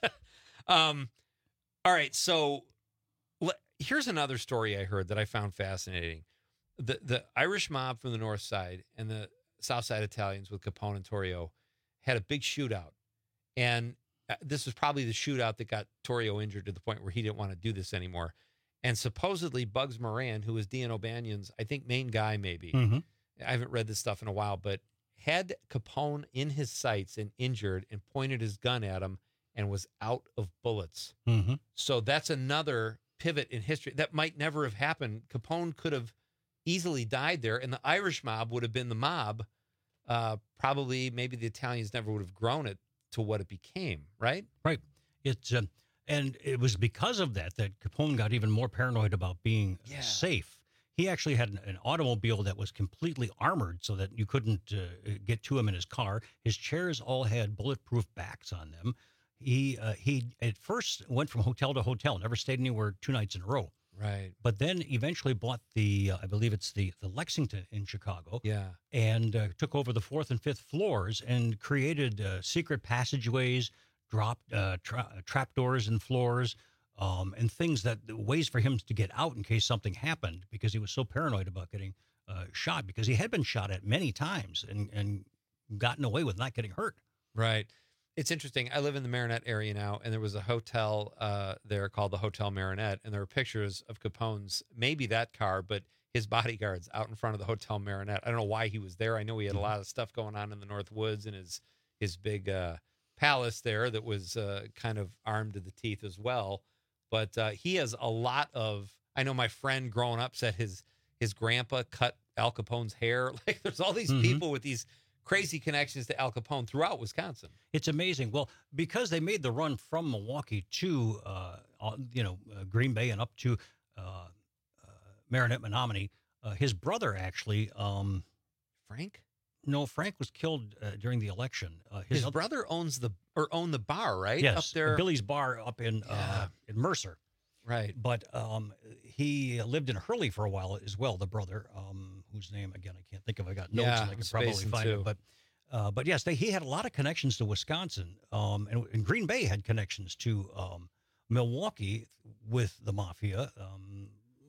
um, all right. So le- here's another story I heard that I found fascinating. The the Irish mob from the north side and the south side Italians with Capone and Torrio had a big shootout. And this was probably the shootout that got Torrio injured to the point where he didn't want to do this anymore. And supposedly Bugs Moran, who was Dean O'Banion's, I think, main guy maybe. Mm-hmm. I haven't read this stuff in a while, but had Capone in his sights and injured and pointed his gun at him and was out of bullets. Mm-hmm. So that's another pivot in history. That might never have happened. Capone could have easily died there, and the Irish mob would have been the mob. Uh, probably, maybe the Italians never would have grown it to what it became, right? Right. It's uh, and it was because of that that Capone got even more paranoid about being Yeah. safe. He actually had an, an automobile that was completely armored so that you couldn't uh, get to him in his car. His chairs all had bulletproof backs on them. He uh, he at first went from hotel to hotel, never stayed anywhere two nights in a row. Right. But then eventually bought the, uh, I believe it's the, the Lexington in Chicago. Yeah. And uh, took over the fourth and fifth floors and created uh, secret passageways, dropped uh, tra- trapdoors in floors, um, and things that, ways for him to get out in case something happened, because he was so paranoid about getting uh, shot, because he had been shot at many times and, and gotten away with not getting hurt. Right. It's interesting. I live in the Marinette area now, and there was a hotel uh, there called the Hotel Marinette, and there were pictures of Capone's, maybe that car, but his bodyguards out in front of the Hotel Marinette. I don't know why he was there. I know he had a lot of stuff going on in the North Woods and his his big uh, palace there that was uh, kind of armed to the teeth as well. But uh, he has a lot of, I know my friend growing up said his his grandpa cut Al Capone's hair. Like, there's all these Mhm. people with these crazy connections to Al Capone throughout Wisconsin. It's amazing. Well, because they made the run from Milwaukee to, uh, you know, uh, Green Bay and up to uh, uh, Marinette, Menominee, uh, his brother actually, um, Frank? No, Frank was killed uh, during the election. Uh, His other- brother owns the or owned the bar, right? Yes, up there. Billy's Bar up in uh, Yeah. in Mercer. Right. But um, he lived in Hurley for a while as well, the brother, um, whose name, again, I can't think of. I got notes Yeah, and I I'm could probably spacing find too. it. But uh, but yes, they, he had a lot of connections to Wisconsin. Um, and, and Green Bay had connections to um, Milwaukee with the Mafia. Um,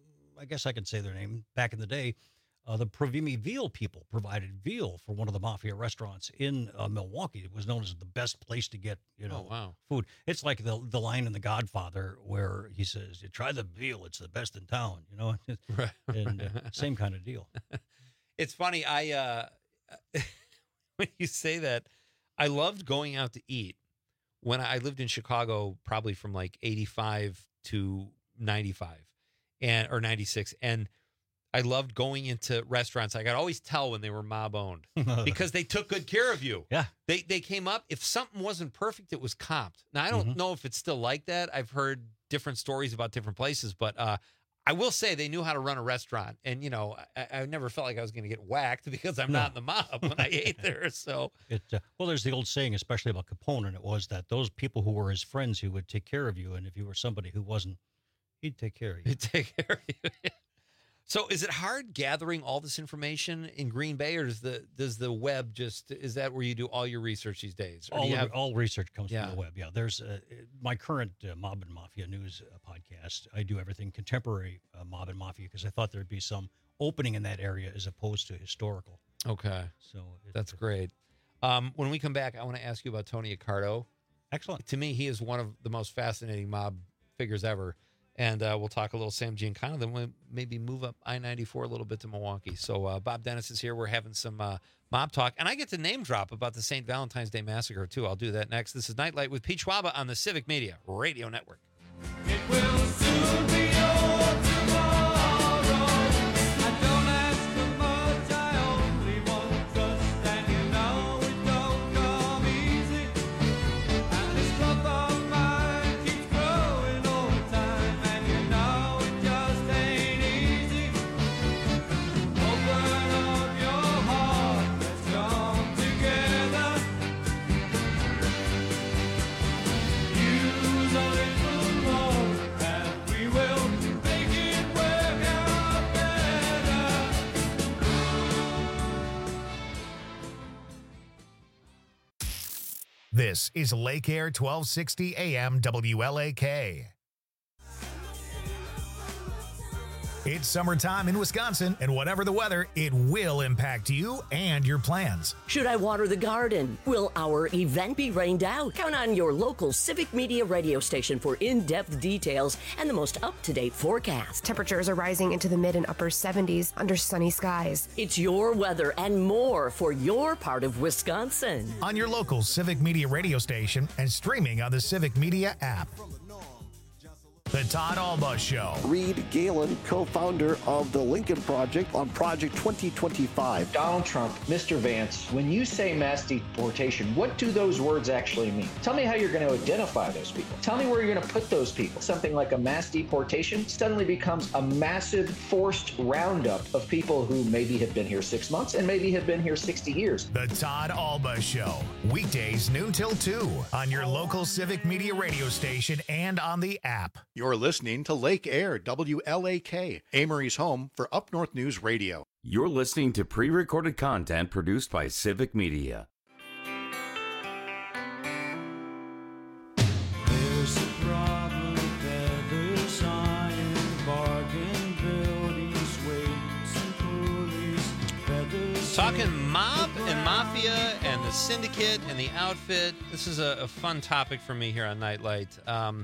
I guess I could say their name. Back in the day, uh, the Provimi Veal people provided veal for one of the Mafia restaurants in uh, Milwaukee. It was known as the best place to get, you know, Oh, wow. food. It's like the the line in The Godfather where he says, "You try the veal; it's the best in town." You know, Right. and uh, same kind of deal. It's funny. I uh, when you say that, I loved going out to eat. When I lived in Chicago, probably from like eighty-five to ninety-five, and or ninety-six, and I loved going into restaurants. I could always tell when they were mob owned because they took good care of you. Yeah. They they came up. If something wasn't perfect, it was comped. Now, I don't Mhm. know if it's still like that. I've heard different stories about different places, but uh, I will say they knew how to run a restaurant. And, you know, I, I never felt like I was going to get whacked because I'm No. not in the mob when I ate there. So, It uh, well, there's the old saying, especially about Capone, and it was that those people who were his friends, who would take care of you, and if you were somebody who wasn't, he'd take care of you. they take care of you. So is it hard gathering all this information in Green Bay, or does the does the web just, is that where you do all your research these days? Or do All, you the- have- all research comes Yeah. from the web. Yeah, there's uh, my current uh, Mob and Mafia news uh, podcast. I do everything contemporary uh, Mob and Mafia because I thought there'd be some opening in that area as opposed to historical. Okay. So it, That's great. Um, when we come back, I want to ask you about Tony Accardo. Excellent. To me, he is one of the most fascinating mob figures ever. And uh, we'll talk a little Sam Giancana. Then we'll maybe move up I ninety-four a little bit to Milwaukee. So uh, Bob Dennis is here. We're having some uh, mob talk. And I get to name drop about the Saint Valentine's Day Massacre, too. I'll do that next. This is Nightlight with Pete Schwaba on the Civic Media Radio Network. We will This is Lake Air twelve sixty A M W L A K. It's summertime in Wisconsin, and whatever the weather, it will impact you and your plans. Should I water the garden? Will our event be rained out? Count on your local Civic Media radio station for in-depth details and the most up-to-date forecast. Temperatures are rising into the mid and upper seventies under sunny skies. It's your weather and more for your part of Wisconsin. On your local Civic Media radio station and streaming on the Civic Media app. The Todd Alba Show. Reed Galen, co-founder of the Lincoln Project on Project twenty twenty-five. Donald Trump, Mister Vance, when you say mass deportation, what do those words actually mean? Tell me how you're going to identify those people. Tell me where you're going to put those people. Something like a mass deportation suddenly becomes a massive forced roundup of people who maybe have been here six months and maybe have been here sixty years. The Todd Alba Show. Weekdays noon till two on your local Civic Media radio station and on the app. You're listening to Lake Air W L A K, Amory's home for Up North News Radio. You're listening to pre-recorded content produced by Civic Media. There's a problem, feathers, iron, bargain, buildings, weights, and pulleys, feathers. Talking mob and mafia and the syndicate and the outfit. This is a, a fun topic for me here on Nightlight. Um,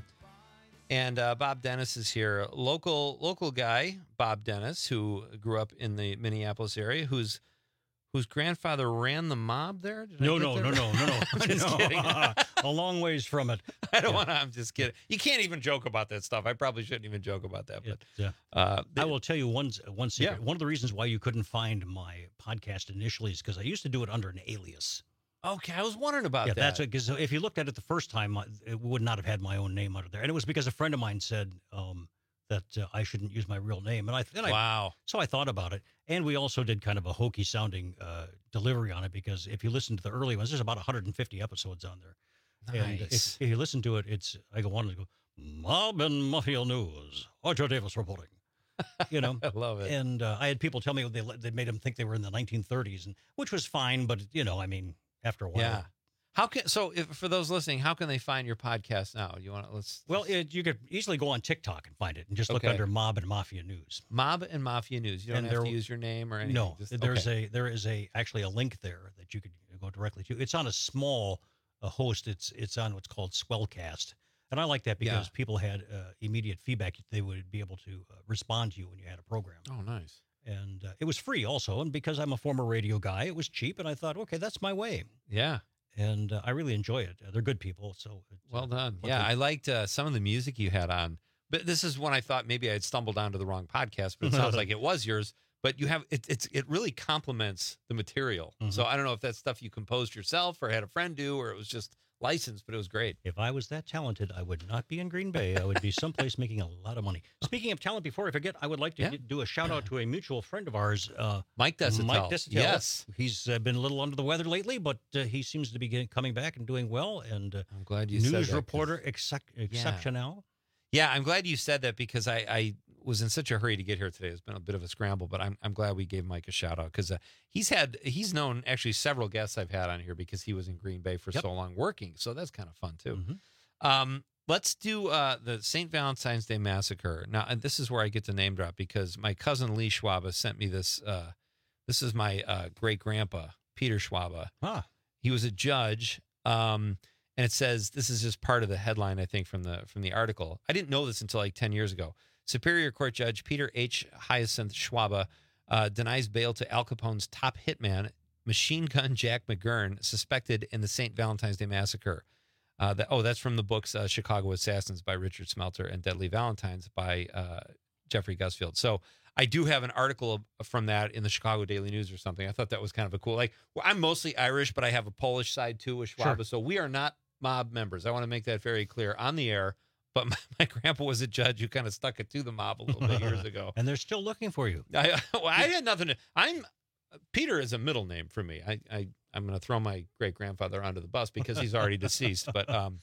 And uh, Bob Dennis is here, local local guy, Bob Dennis, who grew up in the Minneapolis area, whose whose grandfather ran the mob there. Did No, I get no, that no, right? no, no, no, I'm just no. kidding. A long ways from it. I don't Yeah. want to. I'm just kidding. You can't even joke about that stuff. I probably shouldn't even joke about that. But Yeah. uh, I will tell you one one secret. Yeah. One of the reasons why you couldn't find my podcast initially is because I used to do it under an alias. okay, I was wondering about yeah, that. that's because if you looked at it the first time, I- it would not have had my own name under there, and it was because a friend of mine said um, that uh, I shouldn't use my real name, and I then I wow. so I thought about it, and we also did kind of a hokey sounding uh, delivery on it because if you listen to the early ones, there's about one hundred fifty episodes on there, and if, Nice. if you listen to it, it's I go on and go Mob and Mafia News, Archer Davis reporting. You know, I love it. And uh, I had people tell me they they made them think they were in the nineteen thirties, and which was fine, but you know, I mean, after a while, Yeah. How can so if, for those listening, how can they find your podcast now? You want to let's Well, it, you could easily go on TikTok and find it, and just look Okay. under Mob and Mafia News. Mob and Mafia News. You don't And have to there- use your name or anything. No, Just- there's okay. a there is a actually a link there that you could go directly to. It's on a small uh, host. It's it's on what's called Swellcast, and I like that because Yeah. people had uh, immediate feedback. They would be able to uh, respond to you when you had a program. Oh, nice. And uh, it was free also, and because I'm a former radio guy, it was cheap, and I thought, okay, that's my way. Yeah. And uh, I really enjoy it. Uh, they're good people, so it's, Well uh, done. what Yeah, they- I liked uh, some of the music you had on. But this is when I thought maybe I had stumbled onto the wrong podcast, but it sounds like it was yours. But you have it. It's it really complements the material. Mm-hmm. So I don't know if that's stuff you composed yourself or had a friend do, or it was just licensed, but it was great. If I was that talented, I would not be in Green Bay. I would be someplace making a lot of money. Speaking of talent, before I forget, I would like to Yeah. get- do a shout out to a mutual friend of ours, uh, Mike Desitel. Mike Desitel. Yes. He's uh, been a little under the weather lately, but uh, he seems to be getting, coming back and doing well. And uh, I'm glad you news said that, 'cause- reporter excep- exceptional. Yeah, I'm glad you said that because I, I was in such a hurry to get here today. It's been a bit of a scramble, but I'm I'm glad we gave Mike a shout out because uh, he's had he's known actually several guests I've had on here because he was in Green Bay for Yep. so long working. So that's kind of fun too. Mhm. Um, let's do uh, the Saint Valentine's Day Massacre. Now, and this is where I get to name drop because my cousin Lee Schwaba sent me this. Uh, this is my uh, great grandpa, Peter Schwaba. Ah. He was a judge. Um, and it says, this is just part of the headline, I think, from the from the article. I didn't know this until like ten years ago. Superior Court Judge Peter H. Hyacinth Schwaba uh, denies bail to Al Capone's top hitman, Machine Gun Jack McGurn, suspected in the Saint Valentine's Day Massacre. Uh, the, oh, that's from the books uh, Chicago Assassins by Richard Smelter and Deadly Valentines by uh, Jeffrey Gusfield. So I do have an article from that in the Chicago Daily News or something. I thought that was kind of a cool, like, well, I'm mostly Irish, but I have a Polish side too with Schwaba. Sure. So we are not mob members. I want to make that very clear on the air. But my, my grandpa was a judge who kind of stuck it to the mob a little bit years ago. And they're still looking for you. I, well, I had nothing to, I'm, Peter is a middle name for me. I, I, I'm going to throw my great grandfather onto the bus because he's already deceased. But, um,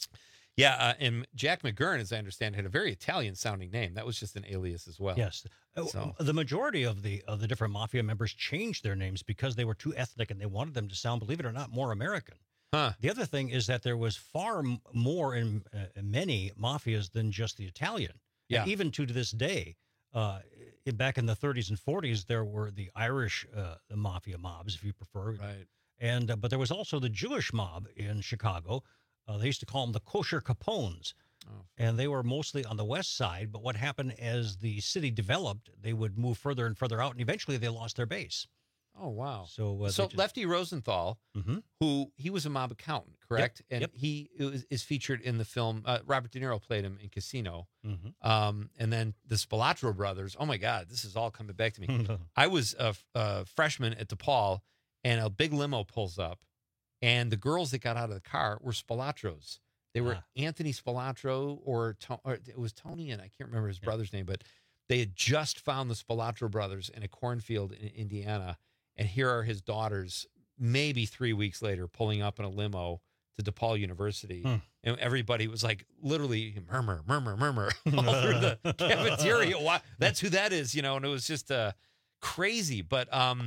yeah, uh, and Jack McGurn, as I understand, had a very Italian sounding name. That was just an alias as well. Yes. Uh, So- The majority of the of the different mafia members changed their names because they were too ethnic and they wanted them to sound, believe it or not, more American. Huh. The other thing is that there was far m- more in uh, many mafias than just the Italian. Yeah. And even to this day, uh, in- back in the thirties and forties, there were the Irish uh, the mafia mobs, if you prefer. Right. And uh, but there was also the Jewish mob in Chicago. Uh, they used to call them the kosher Capones. Oh. And they were mostly on the west side. But what happened as the city developed, they would move further and further out, and eventually they lost their base. Oh, wow. So, uh, so they just- Lefty Rosenthal, Mhm. who he was a mob accountant, correct? And yep. he is, is featured in the film. Uh, Robert De Niro played him in Casino. Mhm. Um, and then the Spilatro brothers. Oh, my God, this is all coming back to me. I was a, a freshman at DePaul, and a big limo pulls up, and the girls that got out of the car were Spilatros. They were Ah. Anthony Spilatro, or, To- or it was Tony, and I can't remember his brother's name, but they had just found the Spilatro brothers in a cornfield in Indiana, and here are his daughters, maybe three weeks later, pulling up in a limo to DePaul University, Hmm. and everybody was like literally murmur, murmur, murmur all through the cafeteria. Wow, that's who that is, you know, and it was just uh, crazy. But um,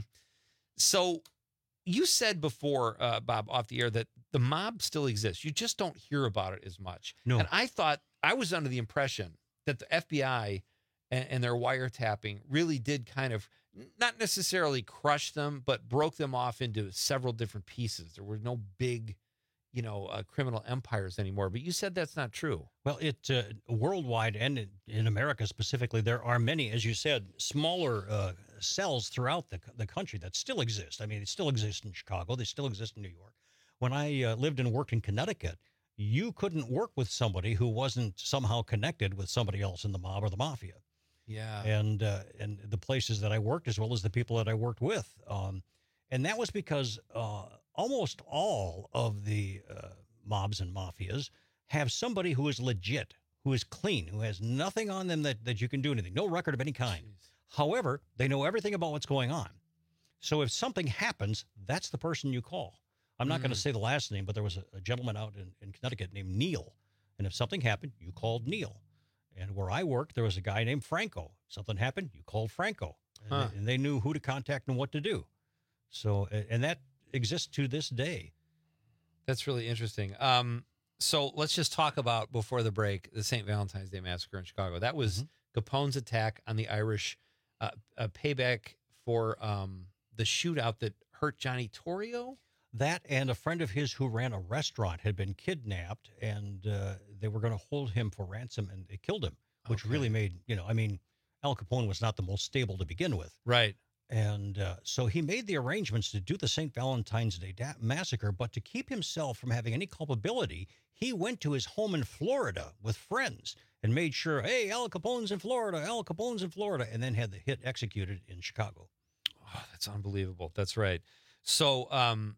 so you said before, uh, Bob, off the air, that the mob still exists. You just don't hear about it as much. No. And I thought, I was under the impression that the F B I and, and their wiretapping really did kind of, not necessarily crush them, but broke them off into several different pieces. There were no big, you know, uh, criminal empires anymore. But you said that's not true. Well, it uh, worldwide and in, in America specifically, there are many, as you said, smaller uh, cells throughout the the country that still exist. I mean, they still exist in Chicago. They still exist in New York. When I uh, lived and worked in Connecticut, you couldn't work with somebody who wasn't somehow connected with somebody else in the mob or the mafia. Yeah. And uh, and the places that I worked, as well as the people that I worked with, um, and that was because uh, almost all of the uh, mobs and mafias have somebody who is legit, who is clean, who has nothing on them that, that you can do anything, no record of any kind. Jeez. However, they know everything about what's going on. So if something happens, that's the person you call. I'm not Mm. going to say the last name, but there was a, a gentleman out in, in Connecticut named Neil. And if something happened, you called Neil. And where I worked, there was a guy named Franco. Something happened, you called Franco. And, Huh. they, and they knew who to contact and what to do. So, a- and that exists to this day. That's really interesting. Um, so let's just talk about, before the break, the Saint Valentine's Day Massacre in Chicago. That was Mm-hmm. Capone's attack on the Irish, uh, a payback for um, the shootout that hurt Johnny Torrio. That and a friend of his who ran a restaurant had been kidnapped, and uh, they were going to hold him for ransom, and they killed him, which Okay. really made, you know, I mean, Al Capone was not the most stable to begin with. Right. And uh, so he made the arrangements to do the Saint Valentine's Day da- massacre, but to keep himself from having any culpability, he went to his home in Florida with friends and made sure, hey, Al Capone's in Florida, Al Capone's in Florida, and then had the hit executed in Chicago. Oh, that's unbelievable. That's right. So um,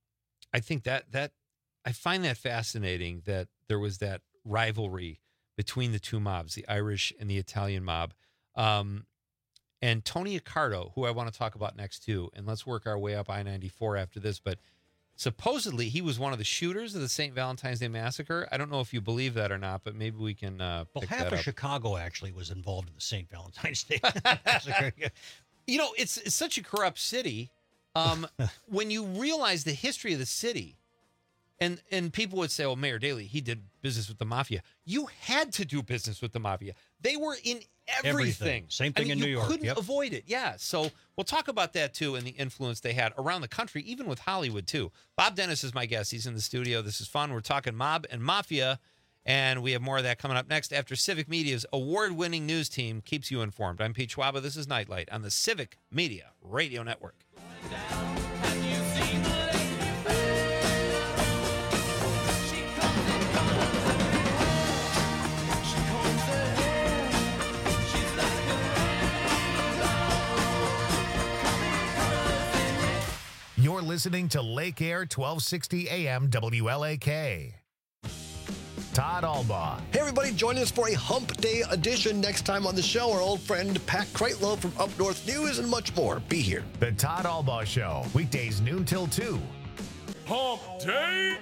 I think that that I find that fascinating that there was that rivalry between the two mobs, the Irish and the Italian mob. Um, and Tony Accardo, who I want to talk about next too, and let's work our way up I ninety-four after this, but supposedly he was one of the shooters of the Saint Valentine's Day Massacre. I don't know if you believe that or not, but maybe we can uh, Well, pick half that of up. Chicago actually was involved in the Saint Valentine's Day massacre. You know, it's, it's such a corrupt city. Um, when you realize the history of the city, and and people would say, "Oh, Mayor Daley, he did business with the mafia." You had to do business with the mafia. They were in everything. Everything. Same thing I mean, in you New York. couldn't Yep. avoid it. Yeah. So we'll talk about that too, and the influence they had around the country, even with Hollywood too. Bob Dennis is my guest. He's in the studio. This is fun. We're talking mob and mafia, and we have more of that coming up next after Civic Media's award-winning news team keeps you informed. I'm Pete Schwaba. This is Nightlight on the Civic Media Radio Network. You're listening to Lake Air twelve sixty A M W L A K. Todd Albaugh. Hey, everybody, join us for a Hump Day edition next time on the show. Our old friend Pat Kreitlow from Up North News and much more. Be here. The Todd Albaugh Show, weekdays noon till two. Hump Day!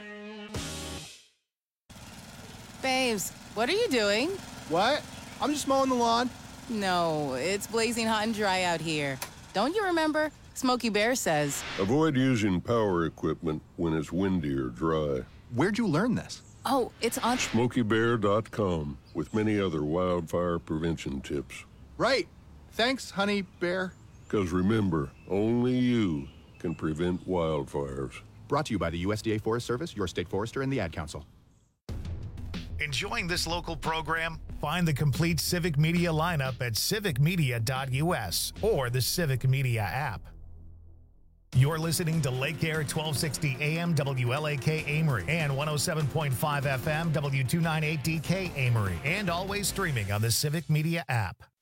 Babes, what are you doing? What? I'm just mowing the lawn. No, it's blazing hot and dry out here. Don't you remember? Smokey Bear says, avoid using power equipment when it's windy or dry. Where'd you learn this? oh, it's on... Smokey Bear dot com with many other wildfire prevention tips. Right. Thanks, Honey Bear. Because remember, only you can prevent wildfires. Brought to you by the U S D A Forest Service, your state forester, and the Ad Council. Enjoying this local program? Find the complete Civic Media lineup at civic media dot U S or the Civic Media app. You're listening to Lake Air twelve sixty A M W L A K Amory and one oh seven point five F M W two ninety-eight D K Amory, and always streaming on the Civic Media app.